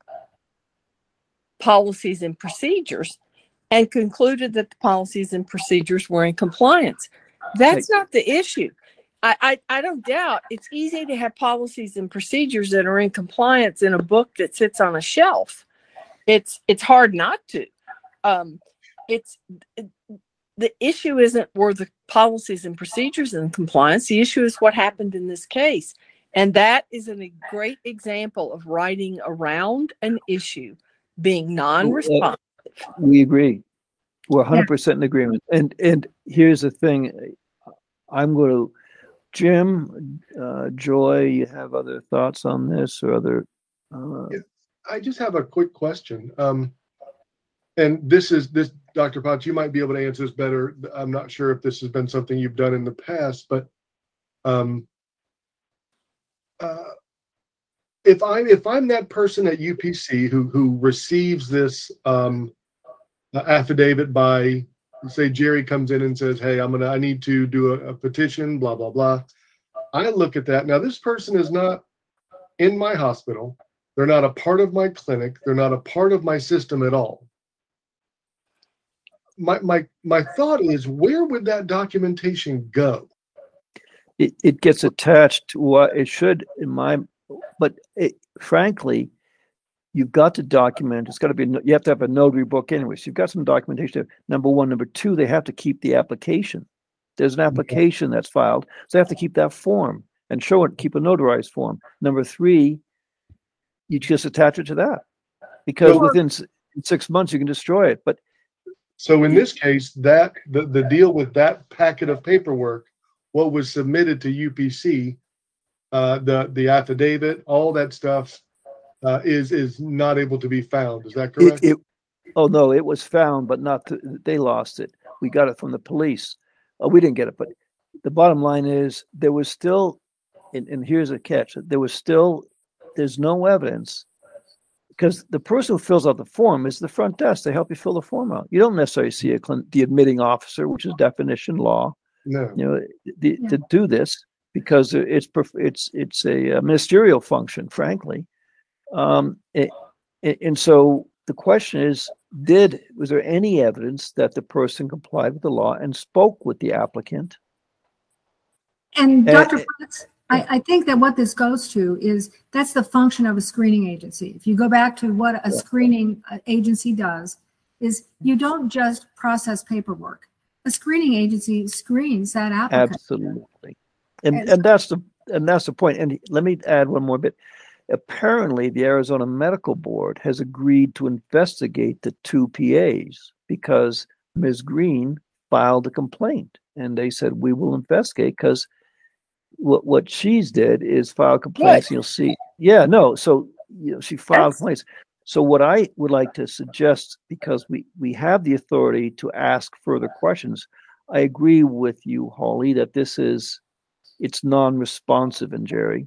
policies and procedures and concluded that the policies and procedures were in compliance. That's not the issue. I, I, I don't doubt it's easy to have policies and procedures that are in compliance in a book that sits on a shelf. It's it's hard not to. Um, it's it, the issue isn't were the policies and procedures in compliance. The issue is what happened in this case. And that is a great example of writing around an issue, being non-responsive. We agree. We're one hundred percent in agreement. And and here's the thing. I'm going to, Jim, uh, Joy, you have other thoughts on this or other? Uh... Yeah, I just have a quick question. Um, and this is, this, Doctor Potts, you might be able to answer this better. I'm not sure if this has been something you've done in the past, but um, uh, if I'm if I'm that person at U P C who who receives this um, uh, affidavit by, say, Jerry comes in and says, "Hey, I'm gonna I need to do a, a petition, blah blah blah." I look at that. Now, this person is not in my hospital. They're not a part of my clinic. They're not a part of my system at all. My my my thought is, where would that documentation go? It it gets attached to what it should in my, but it, frankly, you've got to document. It's got to be, you have to have a notary book anyway. So you've got some documentation. Number one. Number two, they have to keep the application. There's an application that's filed. So they have to keep that form and show it, keep a notarized form. Number three, you just attach it to that because Sure. within six months you can destroy it. But so in this case, that the, the deal with that packet of paperwork, what was submitted to U P C, uh, the, the affidavit, all that stuff, Uh, is is not able to be found. Is that correct? It, it, oh no, it was found, but not to, they lost it. We got it from the police. Oh, we didn't get it, but the bottom line is there was still, and, and here's a catch: there was still, there's no evidence because the person who fills out the form is the front desk. They help you fill the form out. You don't necessarily see a the admitting officer, which is definition law. No, you know, the, yeah. to do this because it's it's it's a ministerial function, frankly. Um, it, it, and so the question is, did, was there any evidence that the person complied with the law and spoke with the applicant? And Doctor Uh, Potts, I, I think that what this goes to is that's the function of a screening agency. If you go back to what a screening agency does, is you don't just process paperwork. A screening agency screens that applicant. Absolutely. And, and, and that's the, and that's the point. And let me add one more bit. Apparently, the Arizona Medical Board has agreed to investigate the two P As because Miz Green filed a complaint, and they said we will investigate because what what she's did is file complaints. Good. You'll see. Yeah, no. So you know, she filed That's- complaints. So what I would like to suggest, because we we have the authority to ask further questions, I agree with you, Holly, that this is it's non-responsive in Jerry.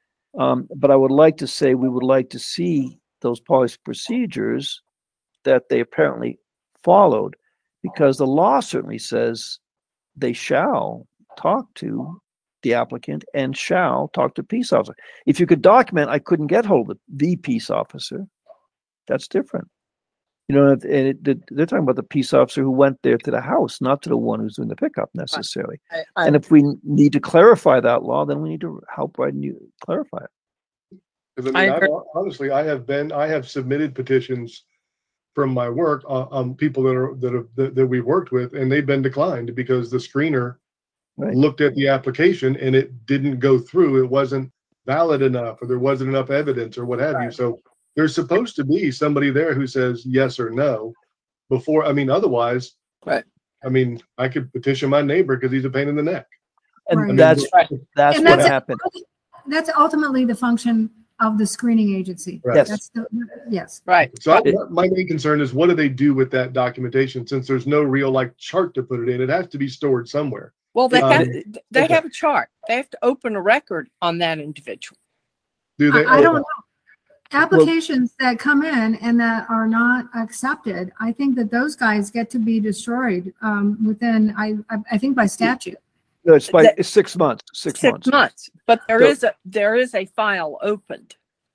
Um, but I would like to say we would like to see those policy procedures that they apparently followed, because the law certainly says they shall talk to the applicant and shall talk to peace officer. If you could document, I couldn't get hold of the peace officer. That's different. You know, and it, they're talking about the peace officer who went there to the house, not to the one who's doing the pickup necessarily. I, I, And if we need to clarify that law, then we need to help right you clarify it. Because I I mean, I agree. honestly, I have been, I have submitted petitions from my work on, on people that are that have that, that we've worked with, and they've been declined because the screener Right. looked at the application and it didn't go through. It wasn't valid enough, or there wasn't enough evidence, or what have you. So there's supposed to be somebody there who says yes or no before. I mean, otherwise, Right. I mean, I could petition my neighbor because he's a pain in the neck. And Right. that's Right. that's And what that's- happened. That's ultimately the function of the screening agency. Right. Yes. That's the, yes. right. So I, my main concern is, what do they do with that documentation? Since there's no real like chart to put it in, it has to be stored somewhere. Well, they Um, have they okay. have a chart. They have to open a record on that individual. Do they? I, I don't oh, know. Applications that come in and that are not accepted, I think that those guys get to be destroyed um, within, I, I, I think by statute. No, it's by That- it's six months. Six, Six months. months. But there So- is a there is a file opened.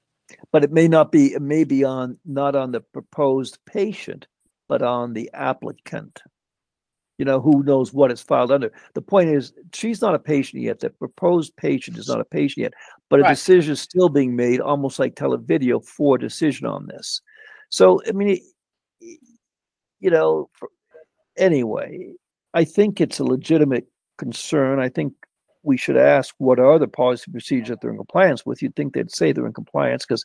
But it may not be. It may be on not on the proposed patient, but on the applicant. You know, who knows what it's filed under. The point is, she's not a patient yet. The proposed patient is not a patient yet, but a Right. decision is still being made, almost like televideo, for a decision on this. So, I mean, it, you know, for, anyway, I think it's a legitimate concern. I think we should ask what are the policy procedures that they're in compliance with. You'd think they'd say they're in compliance, because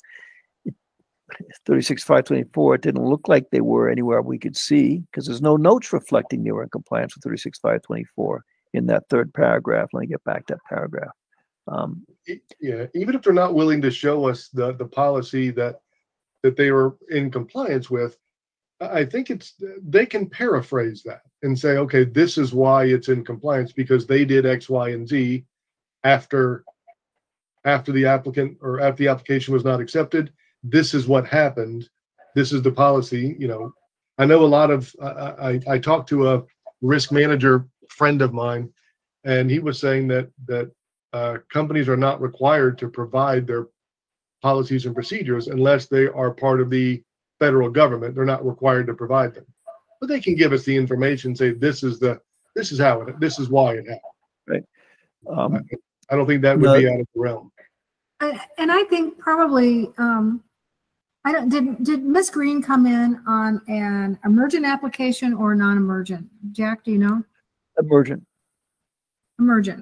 thirty-six five twenty-four, it didn't look like they were anywhere we could see, because there's no notes reflecting they were in compliance with thirty-six five twenty-four in that third paragraph. Let me get back to that paragraph. Um, e- yeah, even if they're not willing to show us the the policy that that they were in compliance with, I I think it's they can paraphrase that and say, okay, this is why it's in compliance, because they did X, Y, and Z after after the applicant or after the application was not accepted. This is what happened. This is the policy. You know, I know a lot of I I, I talked to a risk manager friend of mine, and he was saying that that uh, companies are not required to provide their policies and procedures unless they are part of the federal government. They're not required to provide them, but they can give us the information. Say this is the this is how it this is why it happened. um, I don't think that would No. be out of the realm. I- And I think probably, um, I don't, did, did Miss Green come in on an emergent application or non-emergent? Jack, do you know? emergent. Emergent.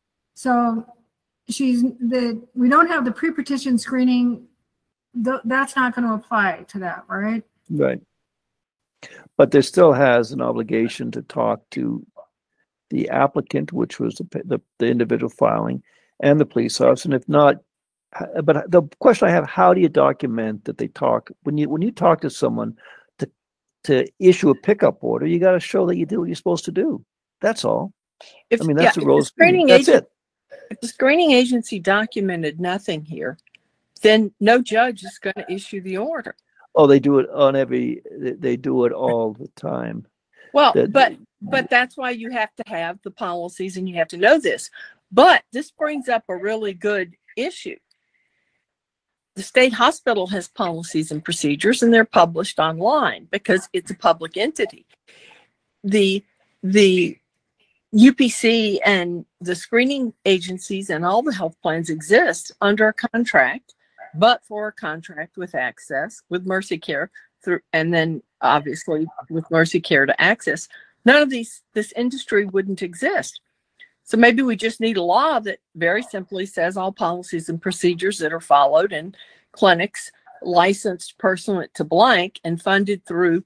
So she's the, we don't have the pre-petition screening. Th- that's not going to apply to that, right? Right. But there still has an obligation to talk to the applicant, which was the, pa- the, the individual filing, and the police officer. And if not, h- but the question I have, how do you document that they talk? When you when you talk to someone to to issue a pickup order, you got to show that you do what you're supposed to do. That's all. If I mean, yeah, that's the if role the of screening. screening That's agent, it. if the screening agency documented nothing here, then no judge is going to issue the order. Oh, they do it on every. They, they do it all the time. Well, That- but but that's why you have to have the policies and you have to know this. But this brings up a really good issue. The state hospital has policies and procedures, and they're published online because it's a public entity. The the U P C and the screening agencies and all the health plans exist under a contract, but for a contract with Access, with Mercy Care, through, and then obviously with Mercy Care to Access, none of these, this industry wouldn't exist. So maybe we just need a law that very simply says all policies and procedures that are followed in clinics licensed pursuant to blank and funded through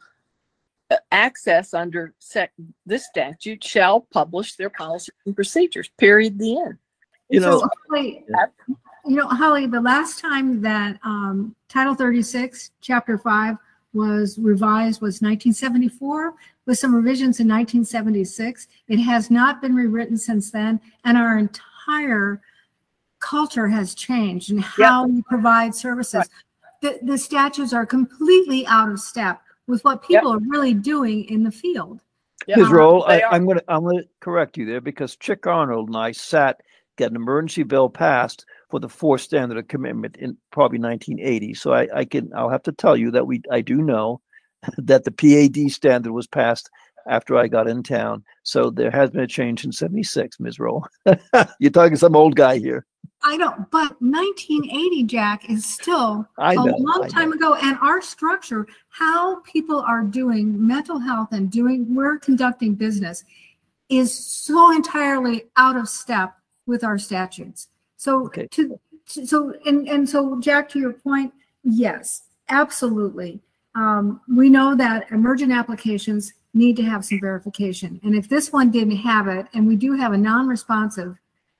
access under sec- this statute shall publish their policies and procedures, period, the end. You know, So, Holly, you know, Holly, the last time that um, Title thirty-six, Chapter five was revised was nineteen seventy-four, with some revisions in nineteen seventy-six. It has not been rewritten since then, and our entire culture has changed in how yep. we provide services. Right. The, the statutes are completely out of step with what people yep. are really doing in the field. Yep. Miz Roll, I, I'm going to I'm going to correct you there, because Chick Arnold and I sat, got an emergency bill passed for the fourth standard of commitment in probably nineteen eighty. So I, I can I'll have to tell you that we I do know that the P A D standard was passed after I got in town. So there has been a change in seventy-six, Miz Roll. You're talking to some old guy here. I know, but nineteen eighty, Jack, is still I know, a long I time know. ago. And our structure, how people are doing mental health and doing, we're conducting business, is so entirely out of step with our statutes. So, Okay. to, to so and and so, Jack, to your point, yes, absolutely. Um, we know that emergent applications need to have some verification, and if this one didn't have it, and we do have a non-responsive.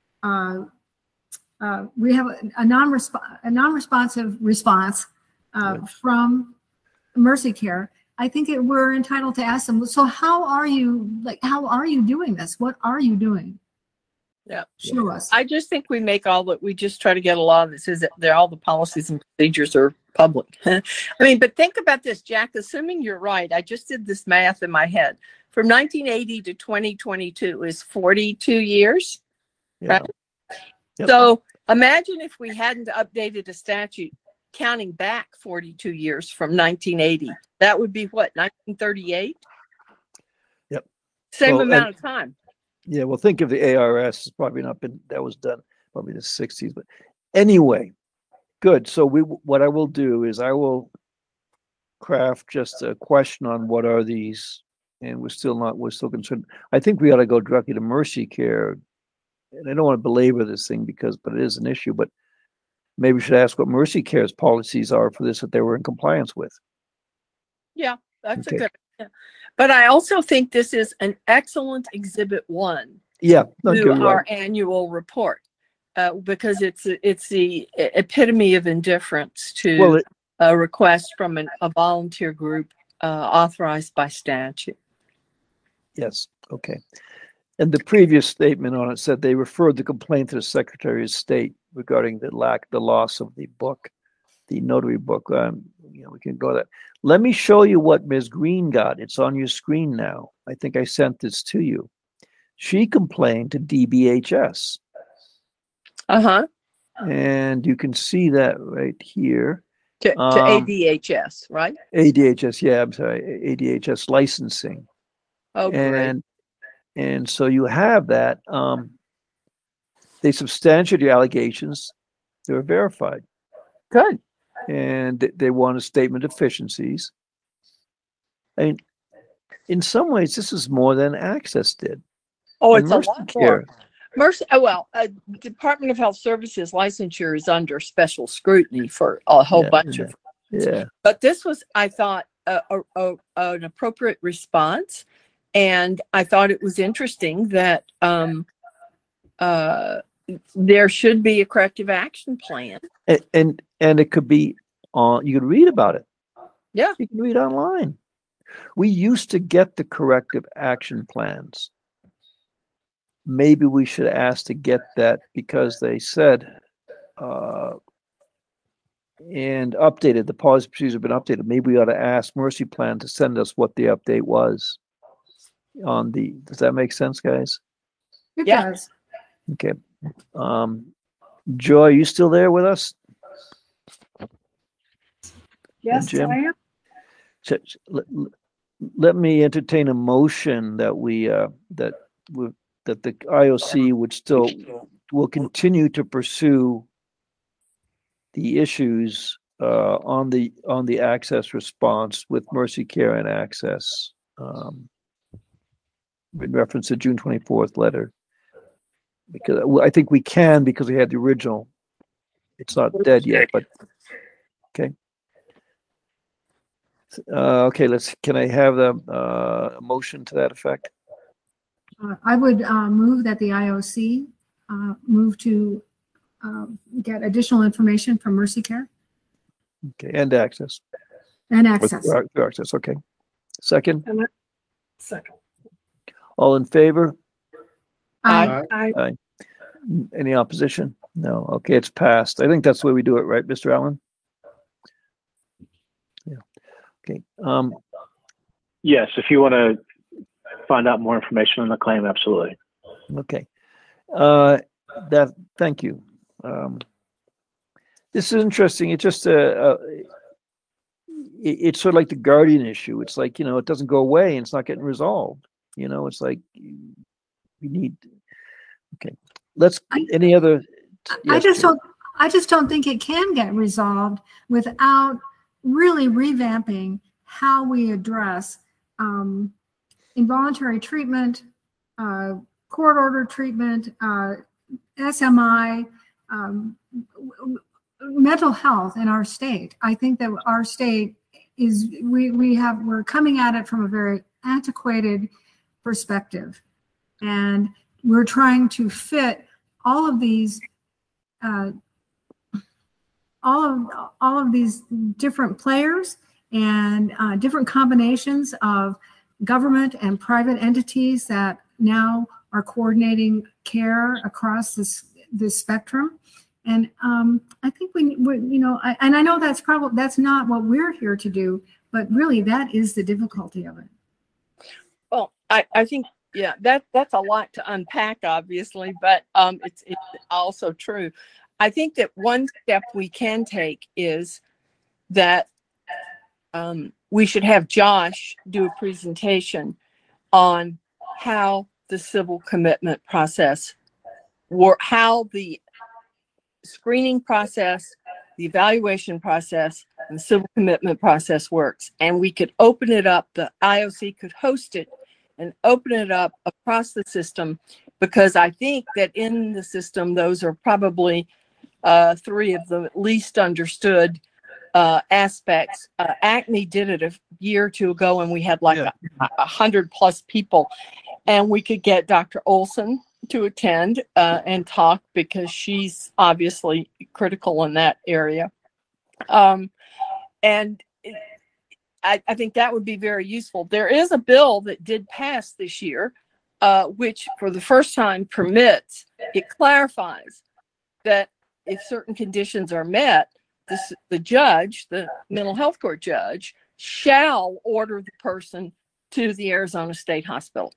Uh, Uh, we have a, a non-resp- a non-responsive response uh, from Mercy Care. I think it, we're entitled to ask them. So, how are you? Like, how are you doing this? What are you doing? Yeah, show us. I just think we make all that. We just try to get a law that says that they're all the policies and procedures are public. I mean, but think about this, Jack. Assuming you're right, I just did this math in my head. From nineteen eighty to twenty twenty-two is forty-two years, Yeah. right? Yep. So imagine if we hadn't updated a statute counting back forty-two years from nineteen eighty. That would be what, nineteen thirty-eight? Yep. Same Well, amount and- of time. Yeah, well, think of the A R S. It's probably not been, that was done probably the sixties. But anyway, good. So we, what I will do is I will craft just a question on what are these, and we're still not, we're still concerned. I think we ought to go directly to Mercy Care. And I don't want to belabor this thing because, but it is an issue, but maybe we should ask what Mercy Care's policies are for this that they were in compliance with. Yeah, that's Okay. a good idea. But I also think this is an excellent exhibit one Yeah, no, to you're our right. annual report uh, because it's it's the epitome of indifference to Well, it, a request from an, a volunteer group uh, authorized by statute. yes, okay. And the previous statement on it said they referred the complaint to the Secretary of State regarding the lack, the loss of the book, the notary book. Um, you know, we can go that. Let me show you what Miz Green got. It's on your screen now. I think I sent this to you. She complained to D B H S. Uh-huh. And you can see that right here. To, to Um, A D H S, right? A D H S, yeah, I'm sorry, A D H S licensing. Oh, great. And and so you have that. Um, they substantiated the allegations. They were verified. Good. And th- they want a statement of deficiencies. I mean, in some ways, this is more than Access did. Oh, And it's a Mercy lot Care- more. Mercy, oh, well, uh, Department of Health Services licensure is under special scrutiny for a whole Yeah, bunch yeah. of. Yeah. But this was, I thought, a, a, a, an appropriate response, and I thought it was interesting that um, uh, there should be a corrective action plan. And, and and it could be on. You could read about it. Yeah. You can read online. We used to get the corrective action plans. Maybe we should ask to get that because they said uh, and updated. The policy procedures have been updated. Maybe we ought to ask Mercy Plan to send us what the update was on the. Does that make sense, guys? It Yeah. does. Okay. Um, Joy, you still there with us? Yes, Jim? I am. So, so, let, let me entertain a motion that we uh, that we, that the I O C would still will continue to pursue the issues uh, on the on the Access response with Mercy Care and Access um, in reference to June twenty-fourth letter. because well, I think we can because we had the original. It's not dead yet, but okay. Uh, okay, let's. Can I have the uh, motion to that effect? Uh, I would uh, move that the I O C uh, move to uh, get additional information from Mercy Care Okay, and access. and With- access. uh, access. Okay. Second. Second. All in favor? Aye. I, Aye. Any opposition? No. Okay, it's passed. I think that's the way we do it, right, Mister Allen? Yeah. Okay. Um, Yes, if you want to find out more information on the claim, absolutely. okay. Uh, that. Thank you. Um, this is interesting. It's just a. Uh, it, it's sort of like the guardian issue. It's like, you know, it doesn't go away and it's not getting resolved. You know, it's like we need. Okay. Let's. I- Any other? I Yes, just Jim. don't, I just don't think it can get resolved without really revamping how we address um, involuntary treatment, uh, court order treatment, uh, S M I, um, w- w- mental health in our state. I think that our state is, we, we have, we're coming at it from a very antiquated perspective. And we're trying to fit all of these uh, all of all of these different players and uh, different combinations of government and private entities that now are coordinating care across this this spectrum. And um, I think we, we you know, I, and I know that's probably that's not what we're here to do, but really that is the difficulty of it. well, I, I think, yeah, that that's a lot to unpack, obviously, but um, it's it's also true. I think that one step we can take is that um, we should have Josh do a presentation on how the civil commitment process, or how the screening process, the evaluation process, and the civil commitment process works. And we could open it up, the I O C could host it and open it up across the system, because I think that in the system, those are probably uh, three of the least understood uh, aspects. Uh, ACME did it a year or two ago, and we had like Yeah. a, a hundred plus people, and we could get Doctor Olson to attend uh, and talk, because she's obviously critical in that area. Um, and it, I, I think that would be very useful. There is a bill that did pass this year, uh, which for the first time permits, it clarifies that if certain conditions are met, this, the judge, the mental health court judge, shall order the person to the Arizona State Hospital.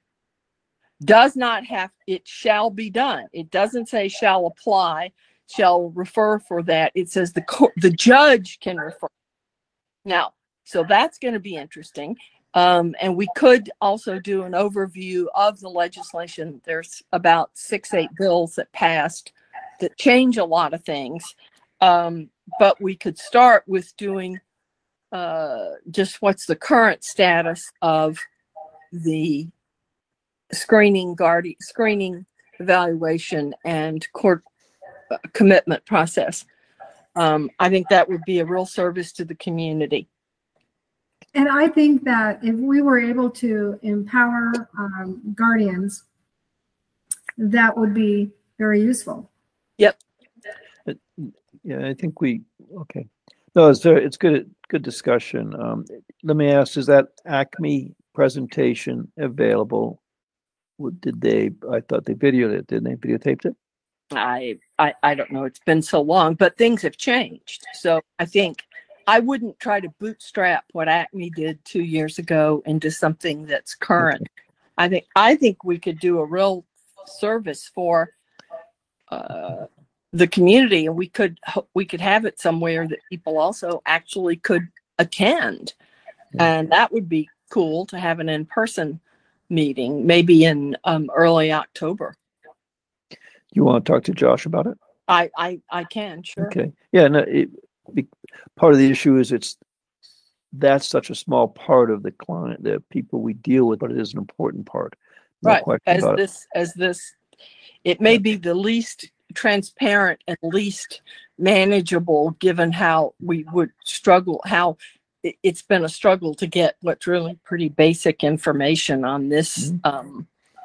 Does not have, it shall be done. It doesn't say shall apply, shall refer for that. It says the court, the judge can refer. Now, so that's going to be interesting. Um, and we could also do an overview of the legislation. There's about six, eight bills that passed that change a lot of things. Um, but we could start with doing uh, just what's the current status of the screening, guardian, screening, evaluation, and court uh, commitment process. Um, I think that would be a real service to the community. And I think that if we were able to empower um, guardians, that would be very useful. Yep. Yeah, I think we, okay. No, it's very, it's good, good discussion. Um, let me ask, is that ACME presentation available? What did they, I thought they videoed it, didn't they? Videotaped it? I, I, I don't know. It's been so long, but things have changed. So I think I wouldn't try to bootstrap what ACME did two years ago into something that's current. Okay. I think, I think we could do a real service for uh, the community, and we could, we could have it somewhere that people also actually could attend. And that would be cool to have an in-person meeting, maybe in um, early October. You want to talk to Josh about it? I, I, I can, sure. Okay. Yeah, no, it, be, part of the issue is it's, that's such a small part of the client, the people we deal with, but it is an important part. No Right. question As about it. this, as this it may be the least transparent and least manageable, given how we would struggle, how it- it's been a struggle to get what's really pretty basic information on this um,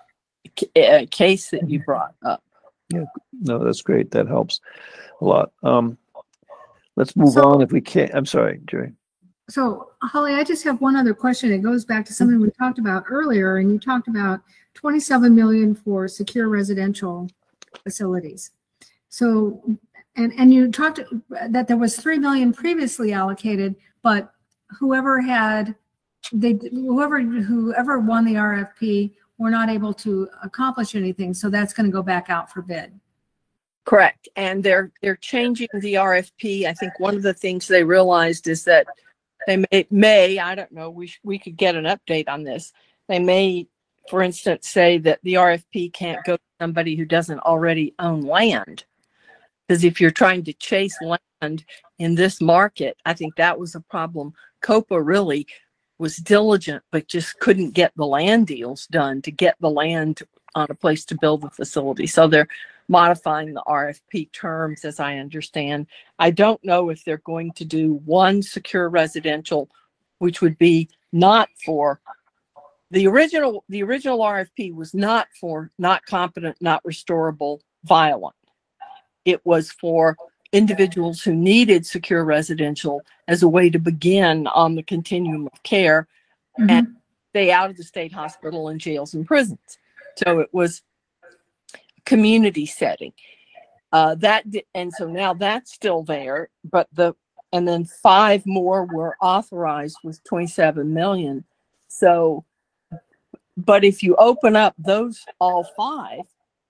c- uh, case that you brought up. Yeah, no, that's great. That helps a lot. Um, let's move So- on if we can. I'm sorry, Jerry. So, Holly, I just have one other question. It goes back to something we talked about earlier, and you talked about twenty-seven million for secure residential facilities. So, and and you talked that there was three million previously allocated, but whoever had they whoever whoever won the R F P were not able to accomplish anything. So that's going to go back out for bid. Correct. And they're they're changing the R F P. I think one of the things they realized is that they may, may I don't know, we, sh- we could get an update on this. They may, for instance, say that the R F P can't go to somebody who doesn't already own land. Because if you're trying to chase land in this market, I think that was a problem. COPA really was diligent, but just couldn't get the land deals done to get the land on a place to build the facility. So they're modifying the R F P terms, as I understand. I don't know if they're going to do one secure residential, which would be not for the original, the original R F P was not for not competent, not restorable, violent. It was for individuals who needed secure residential as a way to begin on the continuum of care Mhm. and stay out of the state hospital and jails and prisons. So it was community setting. Uh, that di- and so now that's still there, but the and then five more were authorized with twenty-seven million. So, but if you open up those all five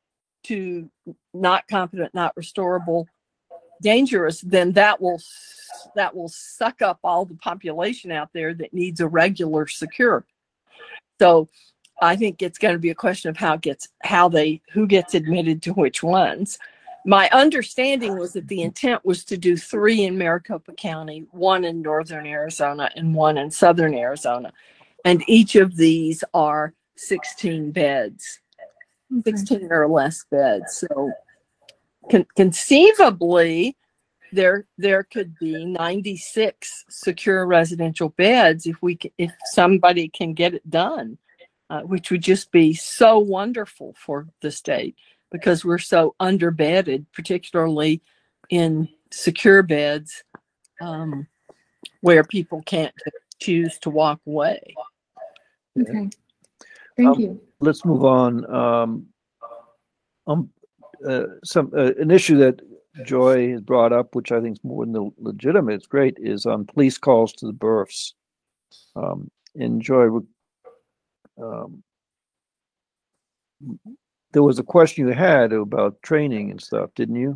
to not competent, not restorable, dangerous, then that will that will suck up all the population out there that needs a regular secure. So I think it's going to be a question of how it gets how they who gets admitted to which ones. My understanding was that the intent was to do three in Maricopa County, one in northern Arizona and one in southern Arizona. And each of these are sixteen beds, sixteen or less beds. So con- conceivably, there there could be ninety-six secure residential beds if we c- if somebody can get it done, uh, which would just be so wonderful for the state because we're so underbedded, particularly in secure beds um, where people can't choose to walk away. Okay. Thank Um, you. Let's move on. Um, um, uh, some uh, an issue that Joy has brought up, which I think is more than legitimate, it's great, is on police calls to the births. Um, and Joy, um, there was a question you had about training and stuff, didn't you?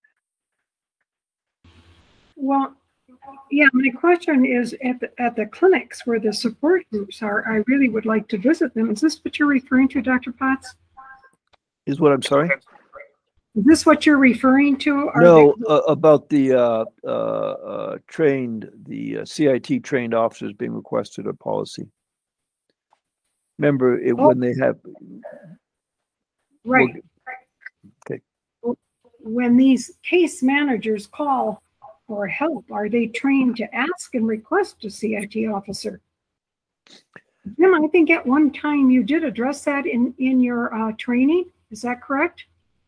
Well, yeah, my question is at the, at the clinics where the support groups are, I really would like to visit them. Is this what you're referring to, Doctor Potts? Is what I'm sorry? Is this what you're referring to? Are No, they- uh, about the uh, uh, uh, trained, the uh, C I T trained officers being requested a policy. Remember it, Oh. when they have. Right. Okay. When these case managers call for help, are they trained to ask and request a C I T officer? Jim, I think at one time you did address that in, in your uh, training. Is that correct?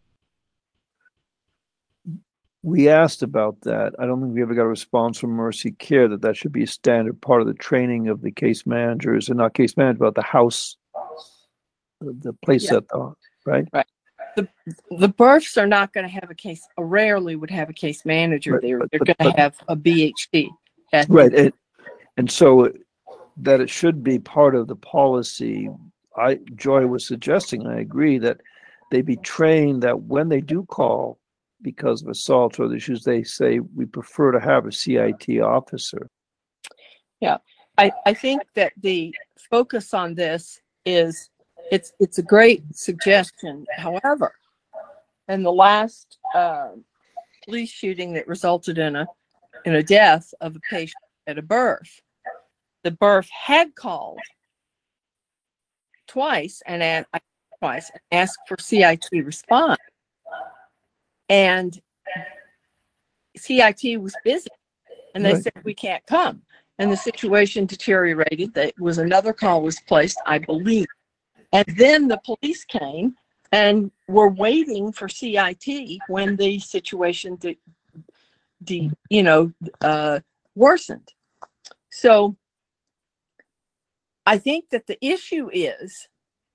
We asked about that. I don't think we ever got a response from Mercy Care that that should be a standard part of the training of the case managers, and not case managers, but the house, the place Yeah. that, uh, right? Right. The the births are not going to have a case. Rarely would have a case manager. Right, They're but- they're but- going but- to have a B H T. That- Right, and, and so that it should be part of the policy. I Joy was suggesting, I agree, that they be trained that when they do call because of assault or other issues, they say we prefer to have a C I T officer. Yeah, I, I think that the focus on this is it's it's a great suggestion. However, in the last uh, police shooting that resulted in a in a death of a patient at a birth, the birth had called twice and at, twice and asked for C I T response. And C I T was busy. And they Right. said, we can't come. And the situation deteriorated. That was another call was placed, I believe. And then the police came and were waiting for C I T when the situation, de, de, you know, uh, worsened. So I think that the issue is,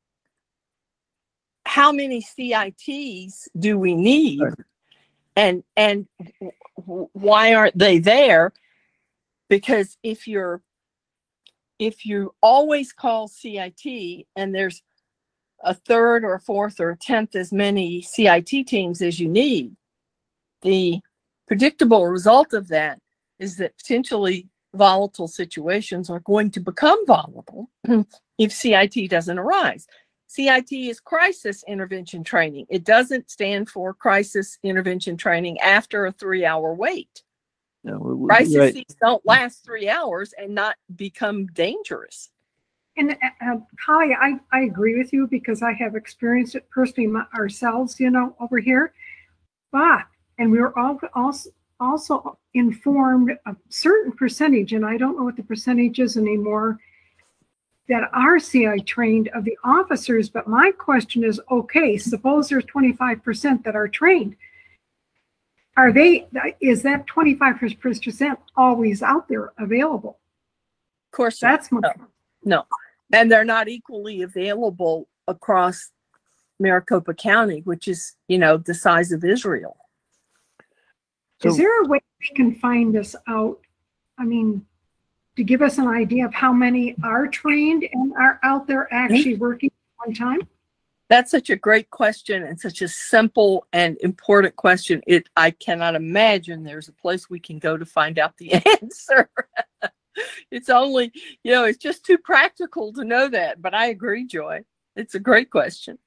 how many C I Ts do we need? Right. And and why aren't they there? Because if you're if you always call C I T and there's a third or a fourth or a tenth as many C I T teams as you need, the predictable result of that is that potentially volatile situations are going to become volatile if C I T doesn't arise. C I T is crisis intervention training. It doesn't stand for crisis intervention training after a three-hour wait. No, we- we- Crises right. don't last three hours and not become dangerous. And uh, Holly, I, I agree with you because I have experienced it personally my, ourselves, you know, over here. But, and we were all also, also informed a certain percentage, and I don't know what the percentage is anymore, that are C I trained of the officers. But my question is, okay, suppose there's twenty-five percent that are trained. Are they, is that twenty-five percent always out there available? Of course, that's my no. no. And they're not equally available across Maricopa County, which is, you know, the size of Israel. Is there a way we can find this out? I mean, to give us an idea of how many are trained and are out there actually working at one time? That's such a great question and such a simple and important question. It I cannot imagine there's a place we can go to find out the answer. It's only, you know, it's just too practical to know that. But I agree, Joy. It's a great question.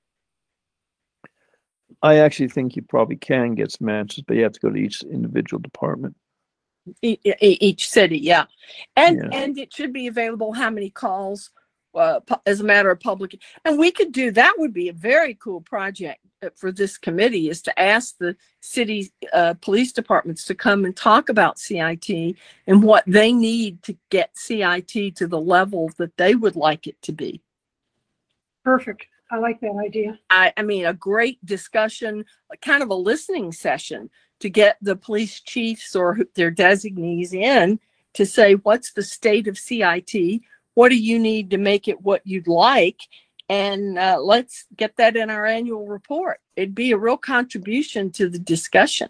I actually think you probably can get some answers, but you have to go to each individual department. E- e- each city, yeah. And Yeah. and it should be available how many calls uh, pu- as a matter of public. And we could do, that would be a very cool project for this committee, is to ask the city uh, police departments to come and talk about C I T and what they need to get C I T to the level that they would like it to be. Perfect. I like that idea. I, I mean, a great discussion, a kind of a listening session to get the police chiefs or their designees in to say, what's the state of C I T? What do you need to make it what you'd like? And uh, let's get that in our annual report. It'd be a real contribution to the discussion.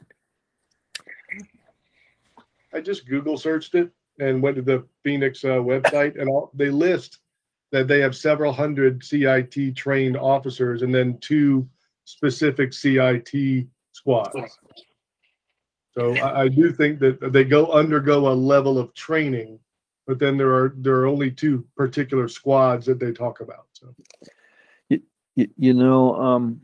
I just Google searched it and went to the Phoenix uh, website, and all, they list that they have several hundred C I T trained officers and then two specific C I T squads. So I, I do think that they go undergo a level of training, but then there are there are only two particular squads that they talk about. So You, you, you know, um,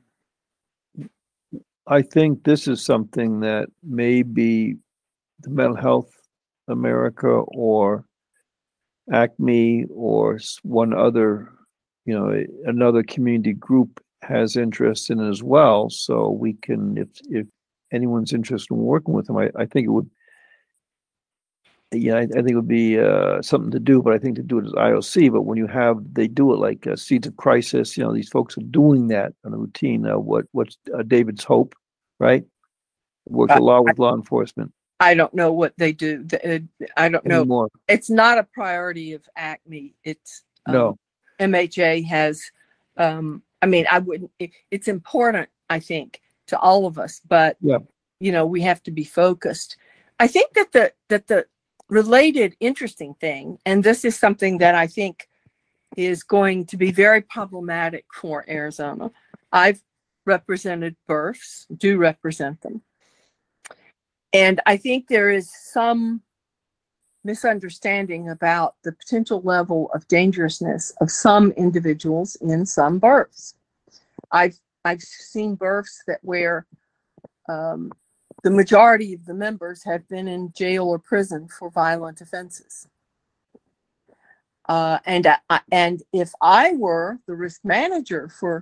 I think this is something that maybe the Mental Health America or Acme or s- one other, you know, another community group has interest in as well. So we can, if if anyone's interested in working with them, I, I think it would, yeah, I, I think it would be uh, something to do. But I think to do it as I O C. But when you have, they do it like uh, Seeds of Crisis. You know, these folks are doing that on a routine. Uh, what what's uh, David's Hope, right? Work a Uh, lot with law enforcement I don't know what they do. The- uh, I don't know. anymore. It's not a priority of Acme. It's um, No. M H A has. Um, I mean, I wouldn't. It, it's important, I think, to all of us. But Yeah. you know, we have to be focused. I think that the that the related interesting thing, and this is something that I think is going to be very problematic for Arizona. I've represented B R Fs, do represent them. And I think there is some misunderstanding about the potential level of dangerousness of some individuals in some B R Fs. I've I've seen B R Fs that where um, the majority of the members have been in jail or prison for violent offenses. Uh, and I, and if I were the risk manager for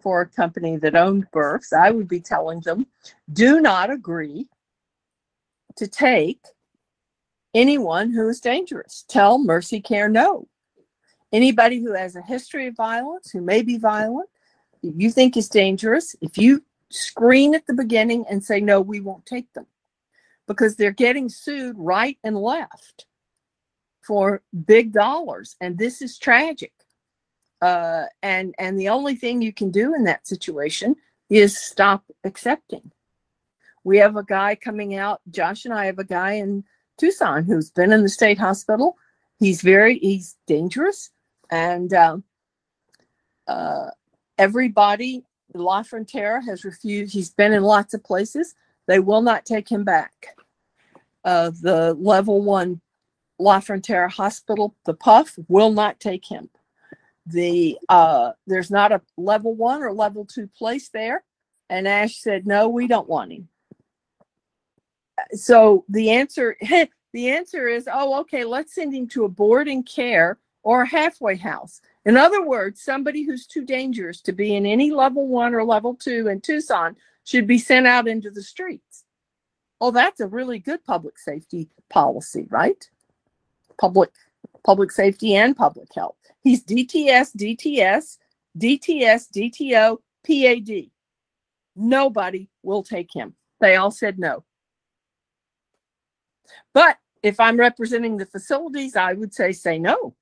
for a company that owned births, I would be telling them, do not agree to take anyone who is dangerous. Tell Mercy Care no. Anybody who has a history of violence, who may be violent, if you think is dangerous, if you screen at the beginning and say, no, we won't take them, because they're getting sued right and left for big dollars. And this is tragic. Uh, and, and the only thing you can do in that situation is stop accepting. We have a guy coming out, Josh and I have a guy in Tucson who's been in the state hospital. He's very, he's dangerous. And uh, uh, everybody, La Frontera has refused. He's been in lots of places. They will not take him back. Uh, the level one La Frontera hospital, the P U F, will not take him. The uh, there's not a level one or level two place there. And Ash said, no, we don't want him. So the answer, the answer is, oh, okay, let's send him to a boarding care or a halfway house. In other words, somebody who's too dangerous to be in any level one or level two in Tucson should be sent out into the streets. Oh, that's a really good public safety policy, right? Public, public safety and public health. He's D T S, D T S, D T S, D T O, P A D. Nobody will take him. They all said no. But if I'm representing the facilities, I would say, say no.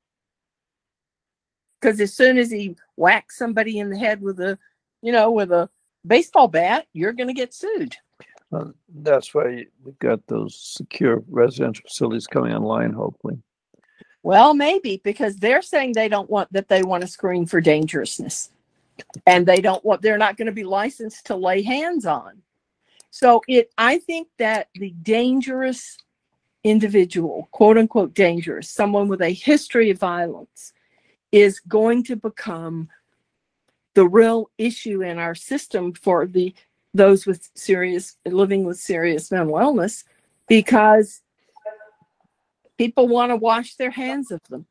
Because as soon as he whacks somebody in the head with a, you know, with a baseball bat, you're going to get sued. Uh, that's why we've got those secure residential facilities coming online, hopefully. Well, maybe, because they're saying they don't want, that they want to screen for dangerousness. And they don't want, they're not going to be licensed to lay hands on. So it, I think that the dangerous individual, quote unquote dangerous, someone with a history of violence, is going to become the real issue in our system for the those with serious, living with serious mental illness, because people want to wash their hands of them.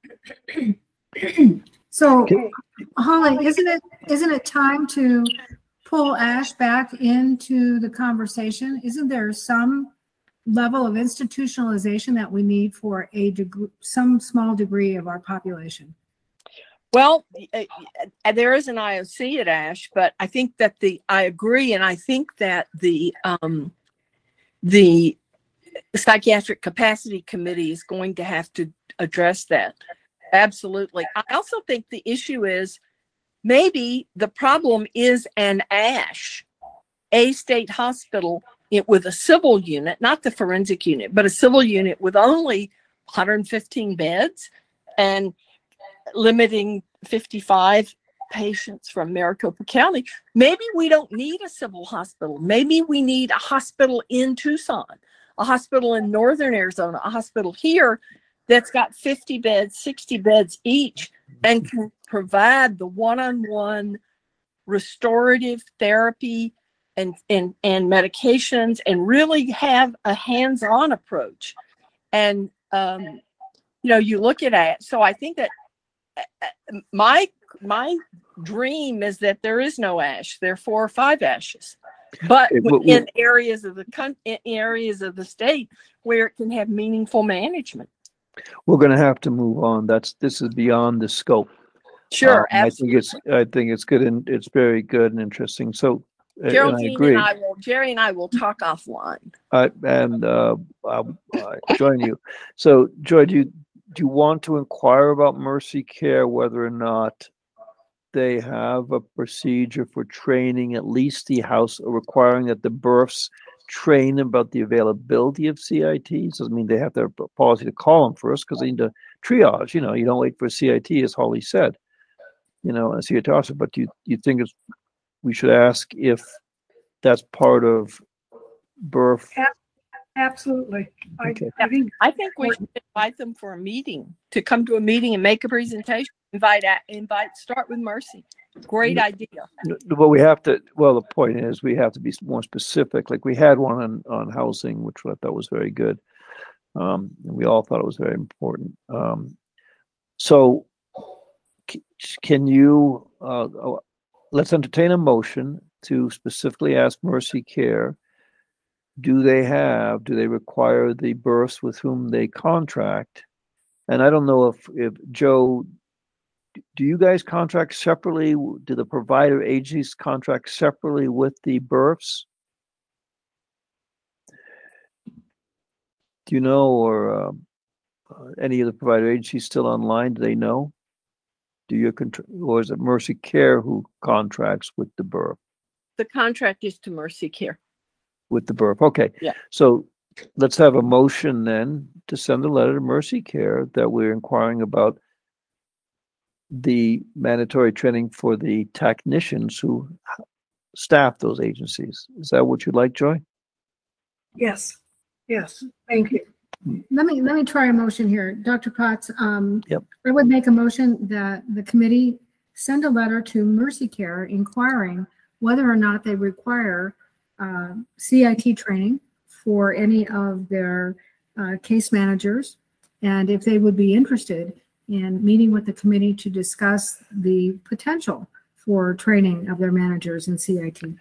So, Holly, isn't it isn't it time to pull Ash back into the conversation? Isn't there some level of institutionalization that we need for a degree, some small degree of our population? Well, uh, there is an I O C at Ash, but I think that the, I agree, and I think that the um, the Psychiatric Capacity Committee is going to have to address that. Absolutely. I also think the issue is maybe the problem is an Ash, a state hospital it, with a civil unit, not the forensic unit, but a civil unit with only one hundred fifteen beds and limiting fifty-five patients from Maricopa County. Maybe we don't need a civil hospital. Maybe we need a hospital in Tucson, a hospital in Northern Arizona, a hospital here that's got fifty beds, sixty beds each, and can provide the one-on-one restorative therapy and, and, and medications, and really have a hands-on approach. And, um, you know, you look at it. So I think that my my dream is that there is no Ash. There are four or five Ashes, but It will- in areas of the coun- in areas of the state where it can have meaningful management. We're going to have to move on. That's this is beyond the scope. Sure, Um, I think absolutely. it's I think it's good and it's very good and interesting. So, uh, and I Geraldine agree. and I will, Jerry and I will talk offline. I, and uh, I'll, I'll join you. So, Joy, do you do you want to inquire about Mercy Care, whether or not they have a procedure for training at least the house, or requiring that the births train about the availability of C I Ts? I mean, they have their policy to call them first because they need to triage. You know, you don't wait for a C I T, as Holly said. You know, a C I T officer. But you you think it's, we should ask if that's part of birth? Absolutely. I, Okay. I think I think we should invite them for a meeting, to come to a meeting and make a presentation. Invite, invite, start with Mercy. Great idea. But we have to, well, the point is we have to be more specific. Like we had one on, on housing, which I thought was very good. Um, and we all thought it was very important. Um, so c- can you, uh, let's entertain a motion to specifically ask Mercy Care, do they have, do they require the births with whom they contract? And I don't know if, if Joe, do you guys contract separately? Do the provider agencies contract separately with the births? Do you know, or um, uh, any of the provider agencies still online? Do they know? Do you control, or is it Mercy Care who contracts with the birth? The contract is to Mercy Care. With the birth, okay. Yeah. So let's have a motion then to send a letter to Mercy Care that we're inquiring about the mandatory training for the technicians who staff those agencies. Is that what you'd like, Joy? Yes, yes, thank you. Let me, let me try a motion here. Doctor Potts, um, Yep. I would make a motion that the committee send a letter to Mercy Care inquiring whether or not they require uh, C I T training for any of their uh, case managers, and if they would be interested in meeting with the committee to discuss the potential for training of their managers in C I T.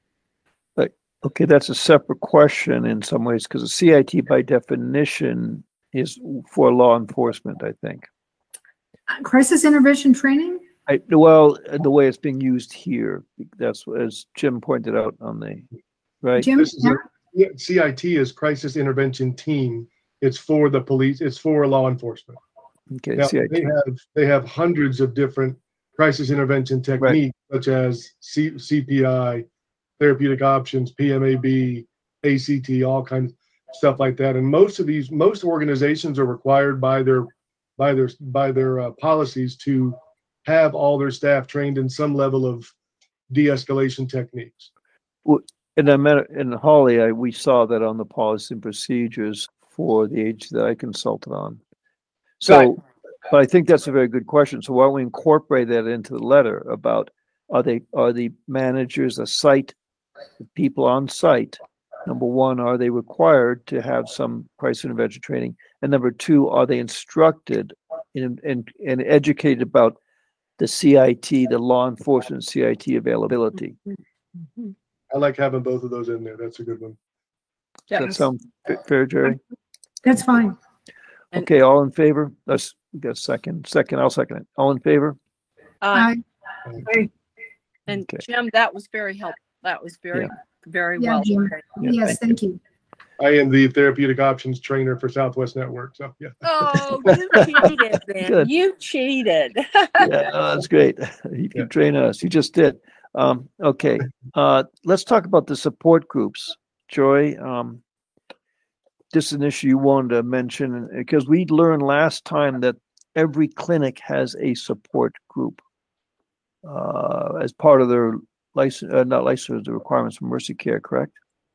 Okay, that's a separate question in some ways, because the C I T by definition is for law enforcement, I think. Uh, Crisis intervention training? I, well, the way it's being used here, that's as Jim pointed out on the, right? Jim? This is a, yeah, C I T is Crisis Intervention Team. It's for the police. It's for law enforcement. Okay, Now, C I T. they have they have hundreds of different crisis intervention techniques, right, such as C, CPI, therapeutic options, P M A B, A C T, all kinds of stuff like that. And most of these, most organizations are required by their by their by their uh, policies to have all their staff trained in some level of de-escalation techniques. Well, and I met in Holly, I, we saw that on the policy and procedures for the agency that I consulted on. So, right. But I think that's a very good question. So why don't we incorporate that into the letter about, are they, are the managers, a site, the people on site, number one, are they required to have some crisis intervention training? And number two, are they instructed and, and, and educated about the C I T, the law enforcement C I T availability? Mm-hmm. I like having both of those in there. That's a good one. Does that sound fair, Jerry? That's fine. Okay, all in favor? Let's get a second. Second, I'll second it. All in favor? Uh, Aye. and Okay. Jim, that was very helpful. That was very, Yeah. very Yeah, well. Jim. Yeah, Yes, thank you. I am the therapeutic options trainer for Southwest Network. So yeah. Oh, you cheated, then. Good. You cheated. Yeah, no, that's great. You can Yeah. train us. You just did. Um, okay, uh, let's talk about the support groups. Joy, um, this is an issue you wanted to mention because we learned last time that every clinic has a support group uh, as part of their license, uh, not license, the requirements for Mercy Care, correct?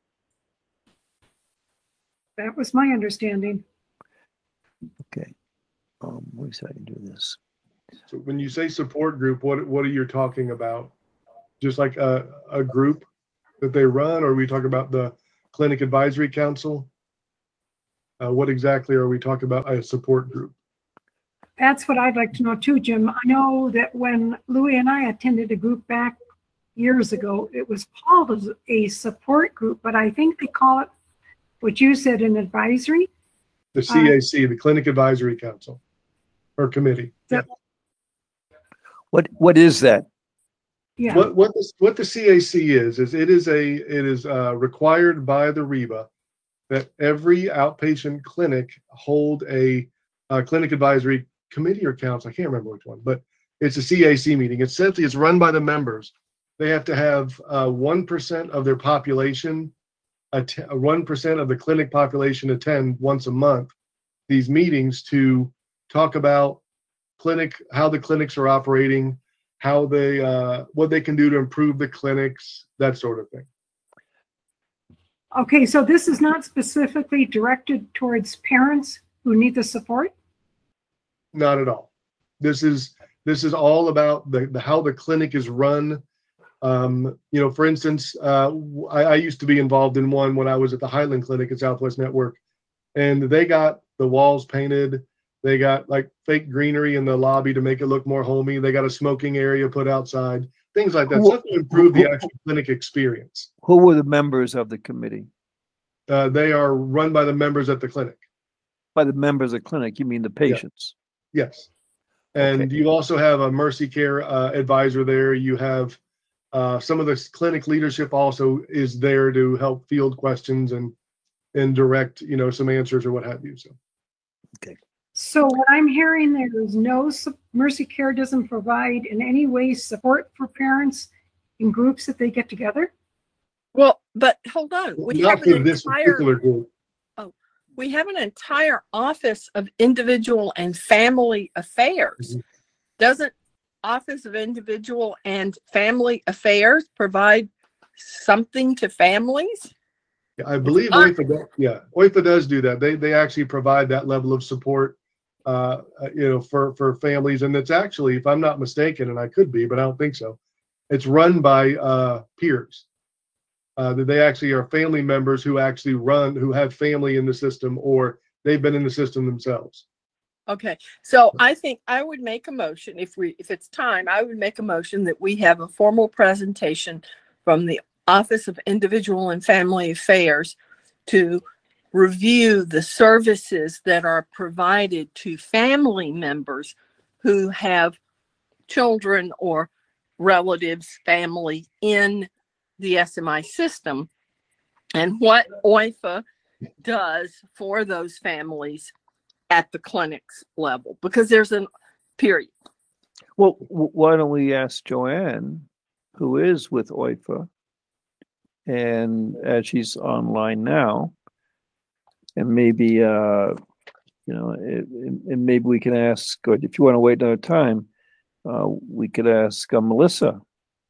That was my understanding. Okay. Um, let me see if I can do this. So when you say support group, what what are you talking about? Just like a, a group that they run, or are we talking about the Clinic Advisory Council? Uh, what exactly are we talking about a support group? That's what I'd like to know too, Jim. I know that when Louis and I attended a group back years ago, it was called as a support group, but I think they call it what you said, an advisory. The C A C, uh, the Clinic Advisory Council or Committee. That, yeah. What what is that? Yeah. What what the, what the C A C is is it is a it is uh, required by the R E B A that every outpatient clinic hold a, a clinic advisory committee or council. I can't remember which one, but it's a C A C meeting. Essentially, it's run by the members. They have to have uh, one percent of their population, one percent of the clinic population attend once a month these meetings to talk about clinic, how the clinics are operating, how they, uh, what they can do to improve the clinics, that sort of thing. Okay, so this is not specifically directed towards parents who need the support? Not at all. This is this is all about the, the how the clinic is run. Um, you know, for instance, uh, I, I used to be involved in one when I was at the Highland Clinic at Southwest Network, and they got the walls painted. They got like fake greenery in the lobby to make it look more homey. They got a smoking area put outside. things like that, Who- stuff to improve who- the actual clinic experience. Who were the members of the committee? Uh, they are run by the members at the clinic. By the members of the clinic, you mean the patients? Yes. And Okay. you also have a Mercy Care uh, advisor there. You have uh, some of the clinic leadership also is there to help field questions and and direct, you know, some answers or what have you. So. So what I'm hearing, there is no, su- Mercy Care doesn't provide in any way support for parents in groups that they get together? Well, but hold on. We Not have an for this entire particular group. we have an entire office of individual and family affairs. Mm-hmm. Doesn't Office of Individual and Family Affairs provide something to families? Yeah, I believe not- OIFA, does- yeah, OIFA does do that. They they actually provide that level of support, uh, uh, you know, for for families, and it's actually, if I'm not mistaken, and I could be, but I don't think so, it's run by uh, peers. Uh, that they actually are family members who actually run, who have family in the system, or they've been in the system themselves. Okay, so I think I would make a motion, if we, if it's time, I would make a motion that we have a formal presentation from the Office of Individual and Family Affairs to review the services that are provided to family members who have children or relatives, family in the S M I system, and what OIFA does for those families at the clinics level, because there's an period. Well, w- why don't we ask Joanne, who is with OIFA, and as she's online now, and maybe, uh, you know, it, it- and maybe we can ask, or if you want to wait another time, uh, we could ask uh, Melissa.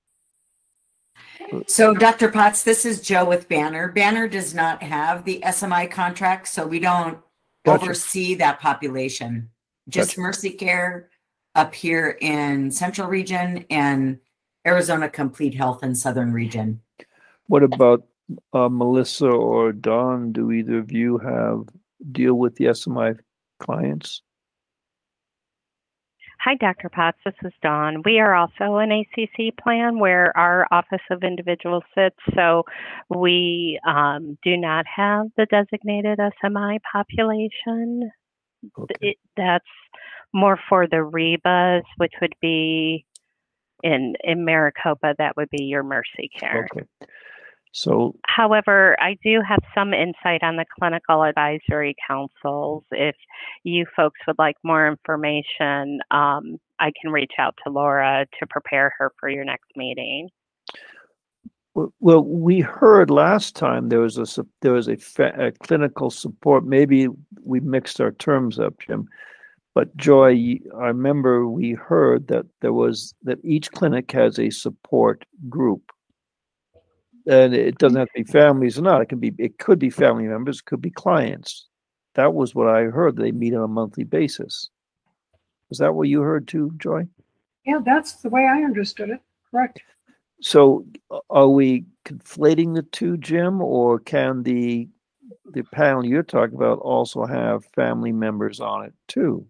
So Doctor Potts, this is Joe with Banner. Banner does not have the S M I contract, so we don't Gotcha. oversee that population. Just Gotcha. Mercy Care up here in Central Region and Arizona Complete Health in Southern Region. What about uh, Melissa or Dawn? Do either of you have deal with the S M I clients? Hi, Doctor Potts. This is Dawn. We are also an A C C plan where our Office of Individuals sits, so we um, do not have the designated S M I population. Okay. It, that's more for the R E B As, which would be in, in Maricopa, that would be your Mercy Care. Okay. So, However, I do have some insight on the clinical advisory councils. If you folks would like more information, um, I can reach out to Laura to prepare her for your next meeting. w- well, we heard last time there was a sup- there was a, fa- a clinical support. Maybe we mixed our terms up, Jim. But Joy, y- I remember we heard that there was that each clinic has a support group. And it doesn't have to be families or not. It can be, it could be family members, it could be clients. That was what I heard. They meet on a monthly basis. Is that what you heard too, Joy? Yeah, that's the way I understood it. Correct. So a- are we conflating the two, Jim, or can the the panel you're talking about also have family members on it too?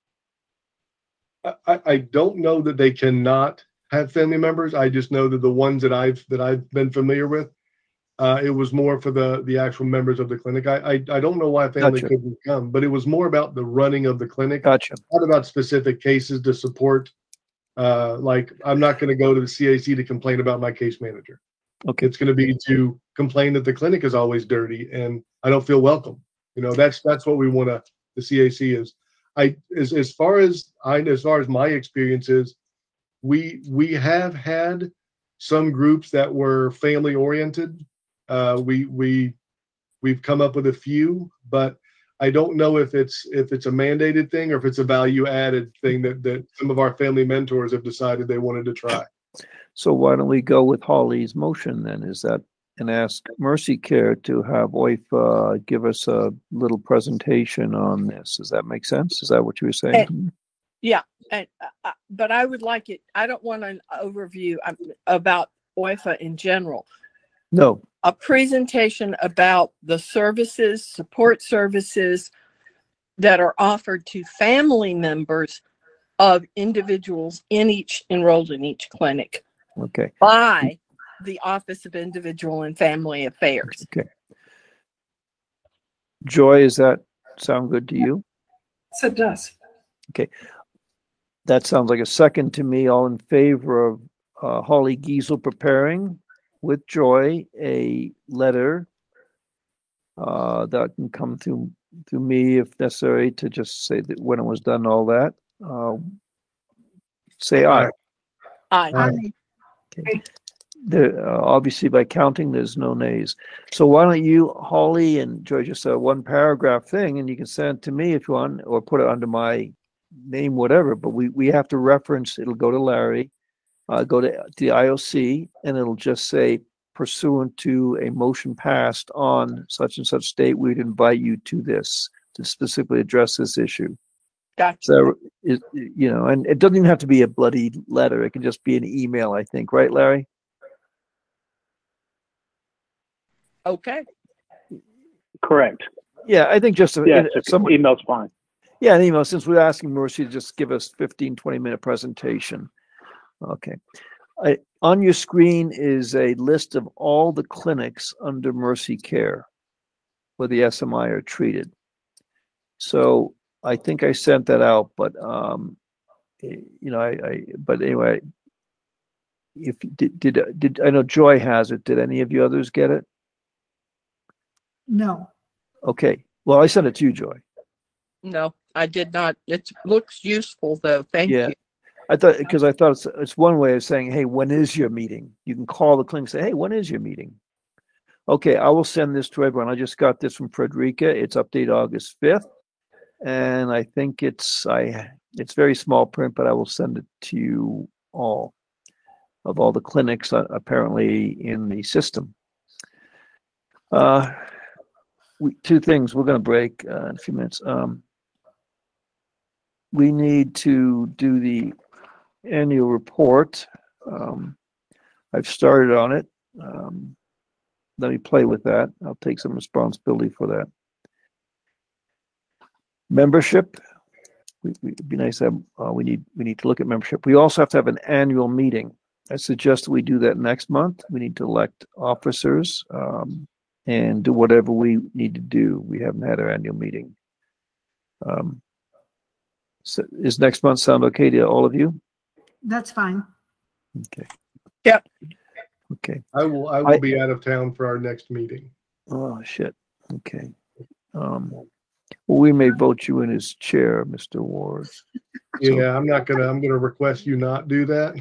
I, I I don't know that they cannot have family members. I just know that the ones that I've that I've been familiar with, uh, it was more for the the actual members of the clinic. I I, I don't know why a family Gotcha. couldn't come, but it was more about the running of the clinic, Gotcha. not about specific cases to support. Uh, like I'm not going to go to the C A C to complain about my case manager. Okay. It's going to be to complain that the clinic is always dirty and I don't feel welcome. You know, that's that's what we want to. The C A C is. I as as far as I as far as my experience is, we we have had some groups that were family oriented. Uh, we we we've come up with a few, but I don't know if it's if it's a mandated thing or if it's a value added thing that that some of our family mentors have decided they wanted to try. So why don't we go with Holly's motion then? Is that, and ask Mercy Care to have OIFA give us a little presentation on this? Does that make sense? Is that what you were saying? And- Yeah, and uh, uh, but I would like it. I don't want an overview um, about OIFA in general. No. A presentation about the services, support services that are offered to family members of individuals in each enrolled in each clinic Okay. by the Office of Individual and Family Affairs. Okay. Joy, does that sound good to you? Yes, it does. Okay. That sounds like a second to me. All in favor of uh, Holly Giesel preparing with Joy a letter uh, that can come through through me if necessary to just say that when it was done, all that. Uh, say aye. Aye. Aye. Okay. There, uh, obviously, by counting, there's no nays. So why don't you, Holly and Joy, just a one paragraph thing, and you can send it to me if you want, or put it under my name, whatever. But we we have to reference. It'll go to Larry, uh, go to, to the I O C, and it'll just say pursuant to a motion passed on such and such date, we'd invite you to this to specifically address this issue. Gotcha. So, it, you know, and it doesn't even have to be a bloody letter. It can just be an email, I think. Right, Larry? Okay. Correct. Yeah, I think just a, Yeah, a- so some, email's fine. yeah, an email, since we're asking Mercy to just give us fifteen, twenty minute presentation. Okay. I, on your screen is a list of all the clinics under Mercy Care where the S M I are treated. So I think I sent that out, but um, eh, you know, I, I but anyway, if did did did I know Joy has it? Did any of you others get it? No. Okay. Well, I sent it to you, Joy. No, I did not. It looks useful though. Thank Yeah. you. I thought because I thought it's, it's one way of saying, hey, when is your meeting? You can call the clinic and say, hey, when is your meeting? Okay, I will send this to everyone. I just got this from Frederica. It's update August fifth. And I think it's I it's very small print, but I will send it to you all of all the clinics uh, apparently in the system. Uh, we, two things. We're going to break uh, in a few minutes. Um, we need to do the annual report. Um, I've started on it. Um, let me play with that. I'll take some responsibility for that. Membership. We, we, it'd be nice to have, uh, we need we need to look at membership. We also have to have an annual meeting. I suggest we do that next month. We need to elect officers um, and do whatever we need to do. We haven't had our annual meeting. Um, so is next month sound okay to all of you? That's fine. Okay. Yep. Okay. I will, I will I- be out of town for our next meeting. Oh, shit. Okay. Um, well, we may vote you in as chair, Mister Ward. So- Yeah, I'm not gonna, I'm gonna request you not do that.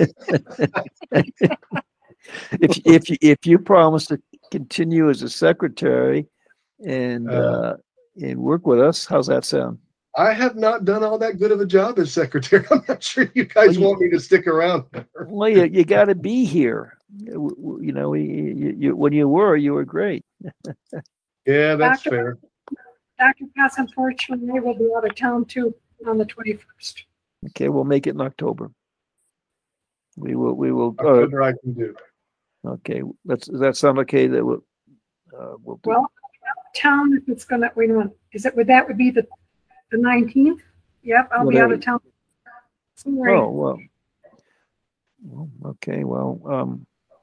if if you if you promise to continue as a secretary and Uh, uh, and work with us, how's that sound? I have not done all that good of a job as secretary. I'm not sure you guys Well, you- want me to stick around. Well, you you got to be here. You you know, you, you, you, when you were, you were great. Yeah, that's Doctor fair. Doctor Pass, unfortunately, will be out of town too on the twenty-first. Okay, we'll make it in October. We will. We will. Uh, October I can do. okay, let's. Does that sound okay? That we'll. Uh, we'll do. Well, town, if it's gonna, wait a minute, is it, would that would be the, the nineteenth? Yep, I'll be out of town. Sorry. Oh, well. Well, okay, well, um,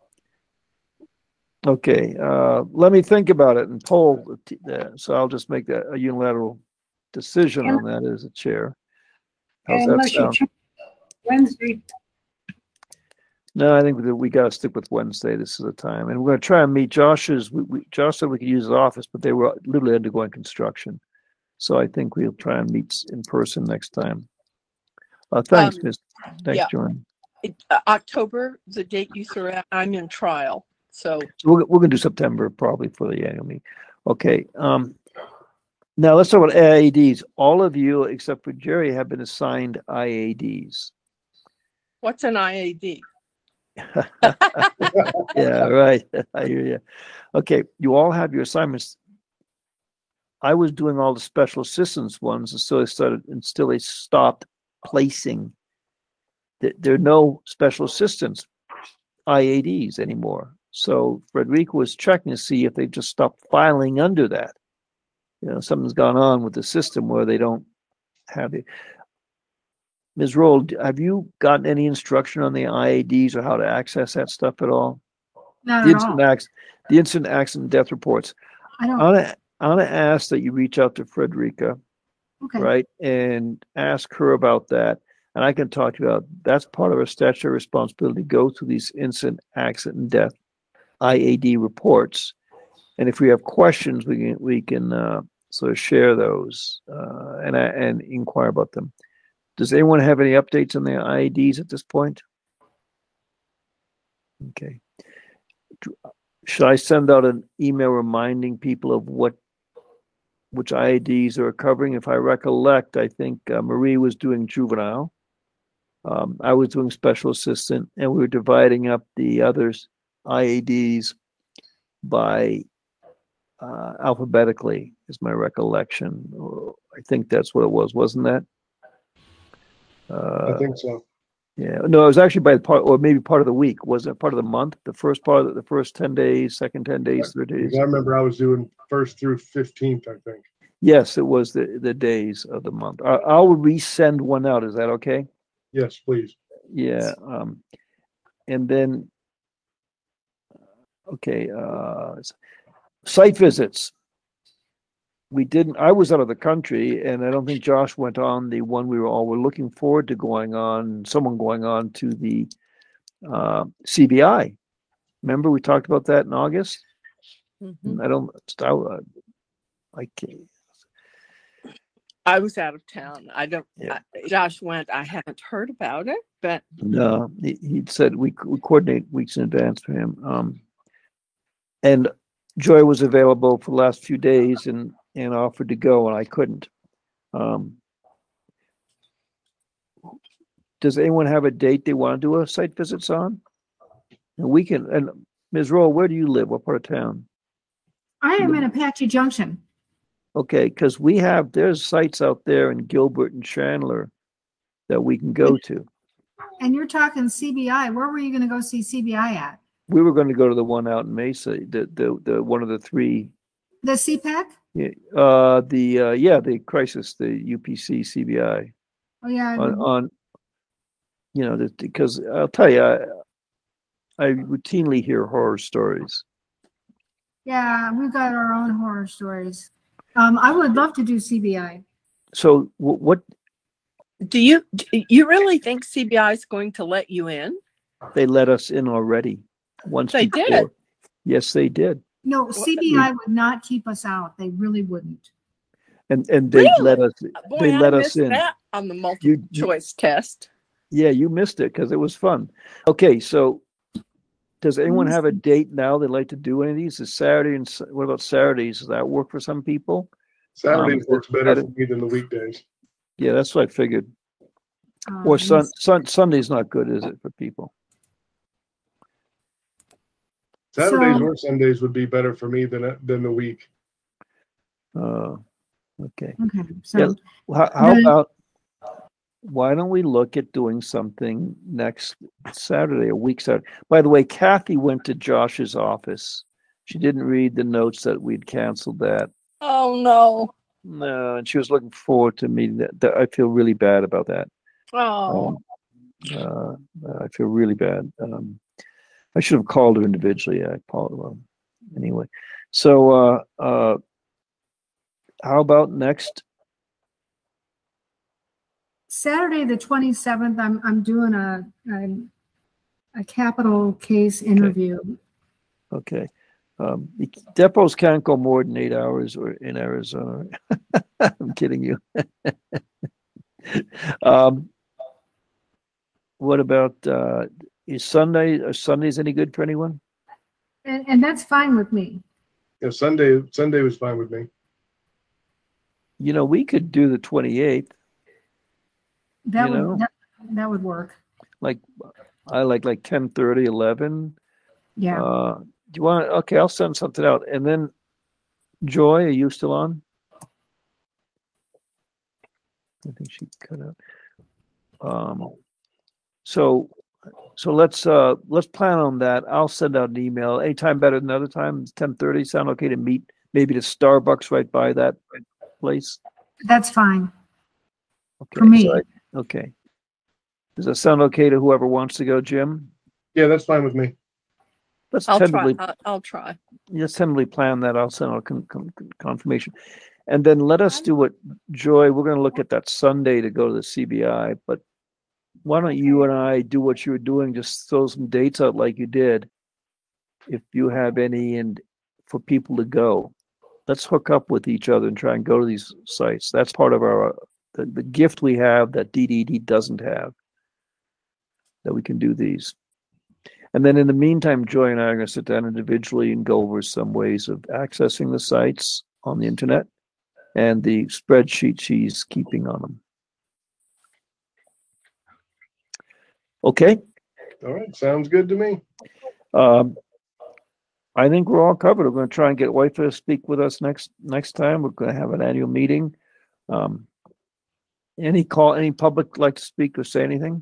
okay, uh, let me think about it and poll, the t- the- so I'll just make that a unilateral decision on that as a chair. How's that Unless you sound? change Wednesday. No, I think that we gotta stick with Wednesday. This is the time, and we're gonna try and meet Josh's, we, we, Josh said we could use his office, but they were literally undergoing construction. So I think we'll try and meet in person next time. Uh, thanks, Um, Miz Thanks, yeah. Joanne. It, uh, October, the date you threw out, I'm in trial. So So we're, we're gonna do September probably for the annual meeting. Okay, um, now let's talk about I A Ds. All of you, except for Jerry, have been assigned I A Ds. what's an I A D? Yeah, right. I hear you. Okay, you all have your assignments. I was doing all the special assistance ones until I started, until they stopped placing. There, there are no special assistants I A Ds anymore. So Frederica was checking to see if they just stopped filing under that. You know, something's gone on with the system where they don't have it. Miz Roll, d- have you gotten any instruction on the I A Ds or how to access that stuff at all? Not The at incident all. acts, the incident accident and death reports. I I don't, wanna, I wanna ask that you reach out to Frederica, okay. right? And ask her about that. And I can talk to you about, that's part of our statutory responsibility, to go through these incident, accident and death I A D reports. And if we have questions, we can, we can, uh, sort of share those, uh, and, I- and inquire about them. Does anyone have any updates on the I A Ds at this point? Okay. Do- Should I send out an email reminding people of what, which I A Ds are covering? If I recollect, I think uh, Marie was doing juvenile. Um, I was doing special assistant, and we were dividing up the others I A Ds by uh, alphabetically, is my recollection. Or I think that's what it was, wasn't that? I Uh, think so. yeah, no, it was actually by part, or maybe part of the week. Was it part of the month? The first part of the, the first ten days, second ten days, third days? Because I remember I was doing first through fifteenth, I think. Yes, it was the, the days of the month. I, I'll resend one out. Is that okay? Yes, please. Yeah. Um, and then, okay, uh, site visits. We didn't, I was out of the country, and I don't think Josh went on the one we were all were looking forward to going on, someone going on to the uh, C B I. Remember, we talked about that in August? Mhm. I don't, I, I can't. I was out of town. I don't, Yeah. I- Josh went, I haven't heard about it, but No, he, he said we, we coordinate weeks in advance for him. Um, and Joy was available for the last few days and, and offered to go, and I couldn't. Um, does anyone have a date they want to do a site visits on? And we can, and Miz Roll, where do you live? What part of town? I am in Apache Junction. Okay, because we have, there's sites out there in Gilbert and Chandler that we can go to. And you're talking C B I. Where were you going to go see C B I at? We were going to go to the one out in Mesa, the, the, the, one of the three. The C PAC? Yeah, uh, the, uh, yeah, the crisis, the U P C C B I Oh, yeah. I on, would- on, you know, that- because I'll tell you, I, I routinely hear horror stories. Yeah, we've got our own horror stories. Um, I would love to do C B I. So wh- what, do you, do you really think C B I is going to let you in? they let us in already once They before. did. Yes, they did. No, C B I would not keep us out. They really wouldn't. And, and they Really? let us, Boy, they I let us missed in. that on the multiple You- you- choice test. Yeah, you missed it because it was fun. Okay, so does anyone have a date now they'd like to do any of these? Is Saturday and, S- what about Saturdays? Does that work for some people? Saturdays Um, works better I for don't- me than the weekdays. Yeah, that's what I figured. Um, Or Sun, Sun, Sunday's not good, is it, for people? Saturdays So- or Sundays would be better for me than than the week. Uh, okay. Okay, Yeah, so how, how the- about, why don't we look at doing something next Saturday, a week Saturday? By the way, Kathy went to Josh's office. She didn't read the notes that we'd canceled that. Oh, no. No, and she was looking forward to meeting that. that- I feel really bad about that. Oh, Um, uh, I feel really bad. Um, I should have called her individually. I called well, anyway. So, uh, uh, how about next? Saturday, the twenty-seventh, I'm, I'm doing a, a, a capital case interview. Okay. Um, the depots can't go more than eight hours or in Arizona. I'm kidding you. um, what about, uh, is Sunday, are Sundays any good for anyone? And, and that's fine with me. Yeah, Sunday Sunday was fine with me. You know, we could do the twenty-eighth. That You would, know? that, that would work. Like, I like like ten thirty, eleven. Yeah. Uh, do you want to, okay, I'll send something out. And then, Joy, are you still on? I think she cut out. Um, so, so let's, uh, let's plan on that. I'll send out an email. Anytime better than other time. ten thirty, sound okay to meet? Maybe to Starbucks right by that place? That's fine. Okay. For me. so I- Okay. Does that sound okay to whoever wants to go, Jim? Yeah, that's fine with me. Let's I'll try. tentatively, I'll, I'll try. let's tentatively plan that. I'll send out con- con- confirmation. And then let us do what, Joy, we're going to look at that Sunday to go to the C B I, but why don't you and I do what you were doing, just throw some dates out like you did. If you have any, and for people to go, let's hook up with each other and try and go to these sites. That's part of our, the, the gift we have that D D D doesn't have, that we can do these. And then in the meantime, Joy and I are going to sit down individually and go over some ways of accessing the sites on the internet and the spreadsheet she's keeping on them. Okay. All right, sounds good to me. Um, I think we're all covered. We're going to try and get White to speak with us next next time. We're going to have an annual meeting. Um, any call, any public like to speak or say anything?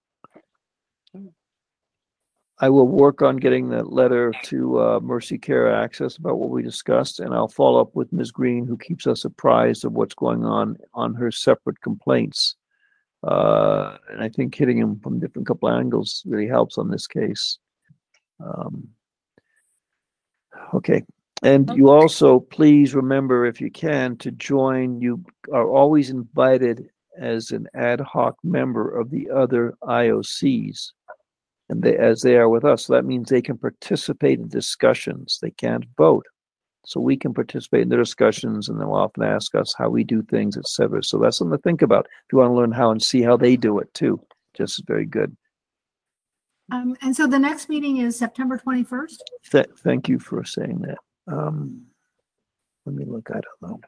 I will work on getting the letter to uh, Mercy Care Access about what we discussed, and I'll follow up with Miz Green, who keeps us apprised of what's going on on her separate complaints. Uh, and I think hitting him from different couple angles really helps on this case. Um, okay. And you also, please remember, if you can, to join. You are always invited as an ad hoc member of the other I O Cs, and they, as they are with us. So that means they can participate in discussions. They can't vote. So we can participate in their discussions, and they'll often ask us how we do things, et cetera. So that's something to think about if you want to learn how and see how they do it too. Just very good. Um, and so the next meeting is September twenty-first? Th- thank you for saying that. Um, let me look, I don't know.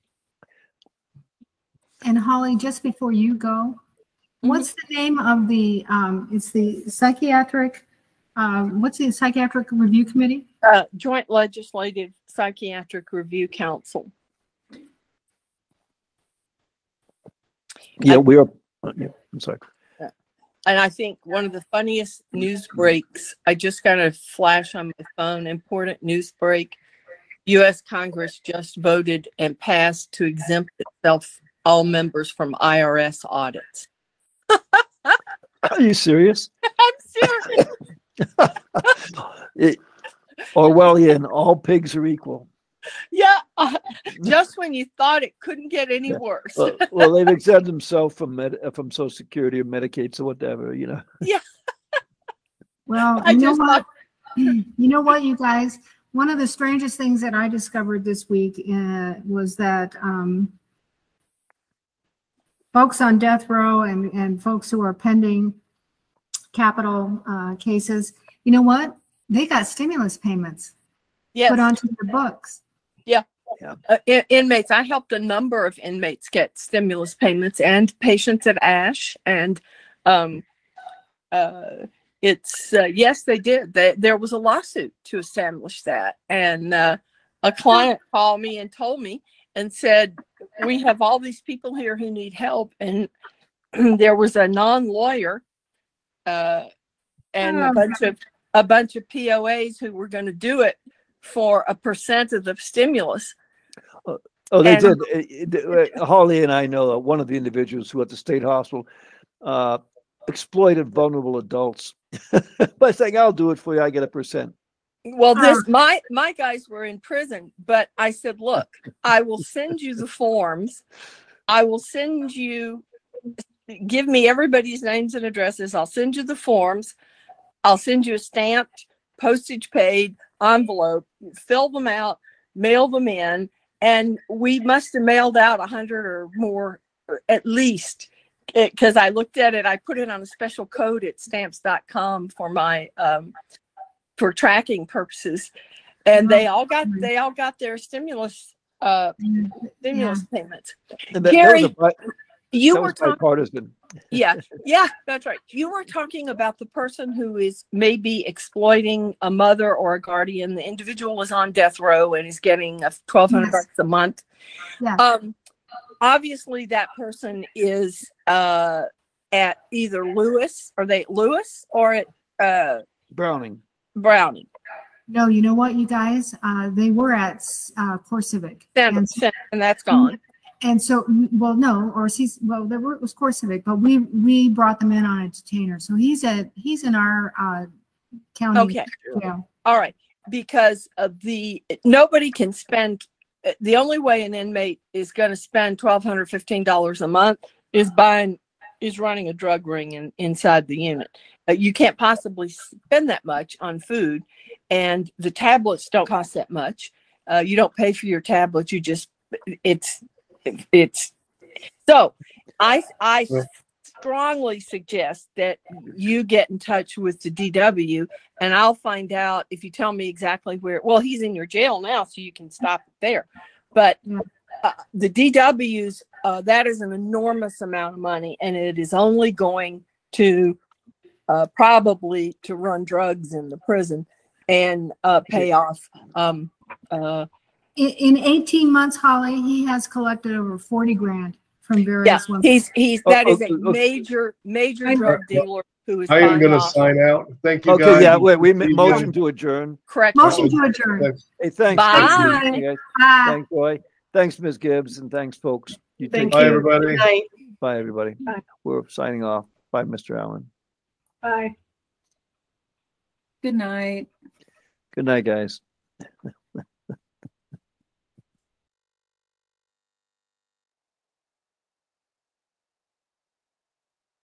And Holly, just before you go, what's the name of the, um, it's the psychiatric, um, what's the psychiatric review committee? Uh, Joint Legislative Psychiatric Review Council. Yeah, we are. Yeah, I'm sorry. And I think one of the funniest news breaks, I just got a flash on my phone, important news break. U S Congress just voted and passed to exempt itself all members from I R S audits. Are you serious? I'm serious. It, Orwellian, all pigs are equal. Yeah, uh, just when you thought it couldn't get any Yeah. worse. Well, well, they've exempted themselves from med- from Social Security or Medicaid, so whatever, you know. Yeah. Well, I you know just what? thought- You know what, you guys? One of the strangest things that I discovered this week uh, was that um, folks on death row and, and folks who are pending capital uh, cases, you know what? They got stimulus payments Yes. put onto their books. Yeah. Yeah. Uh, in- inmates. I helped a number of inmates get stimulus payments and patients at ASH. And um, uh, it's, uh, yes, they did. They, there was a lawsuit to establish that. And uh, a client called me and told me and said, we have all these people here who need help. And there was a non-lawyer uh, and a bunch of a bunch of P O As who were going to do it for a percent of the stimulus. Oh, they And- did. Uh, uh, Holly and I know uh, one of the individuals who at the state hospital uh, exploited vulnerable adults by saying, "I'll do it for you. I get a percent." Well, this my my guys were in prison, but I said, "Look, I will send you the forms. I will send you. Give me everybody's names and addresses. I'll send you the forms. I'll send you a stamped, postage paid envelope. Fill them out, mail them in." And we must have mailed out a hundred or more, at least, because I looked at it. I put it on a special code at stamps dot com for my um, for tracking purposes, and they all got they all got their stimulus uh, stimulus payments. And that, Gary, that was a, bi- you that were was talking. bipartisan. Yeah, yeah, that's right. You were talking about the person who is maybe exploiting a mother or a guardian. The individual is on death row and is getting a twelve hundred Yes. bucks a month. Yeah. Um, obviously, that person is uh, at either Lewis, are they Lewis or at uh, Browning. Browning? No, you know what, you guys? Uh, they were at uh, CoreCivic. And, And, and that's gone. and so, well, no, or he's, well, there were, it was CoreCivic, but we, we brought them in on a detainer. So he's at, he's in our, uh, county. Okay. jail. All right. Because of the, nobody can spend, the only way an inmate is going to spend twelve fifteen dollars a month is buying, is running a drug ring in, inside the unit. Uh, you can't possibly spend that much on food, and the tablets don't cost that much. Uh, you don't pay for your tablets. You just, it's, it's, so I, I strongly suggest that you get in touch with the D W, and I'll find out if you tell me exactly where. Well, he's in your jail now, so you can stop it there. But uh, the D Ws, uh, that is an enormous amount of money, and it is only going to uh, probably to run drugs in the prison and uh, pay off. Um, uh, In, in eighteen months, Holly, he has collected over forty grand from yeah, various ones. he's he's Oh, that is okay, a okay. major major I- drug dealer who is I am buying going to off. sign out. Thank you, Okay, guys. yeah, wait, we ma- See you motion again. to adjourn. Correct. Motion to adjourn. Thanks. Hey, thanks. Bye. Thanks, guys. Bye. Thanks, Roy. Thanks, Miz Gibbs, and thanks, folks. You take Thank Bye, you. care. everybody. Good night. Bye, everybody. Bye. We're signing off. Bye, Mister Allen. Bye. Good night. Good night, guys.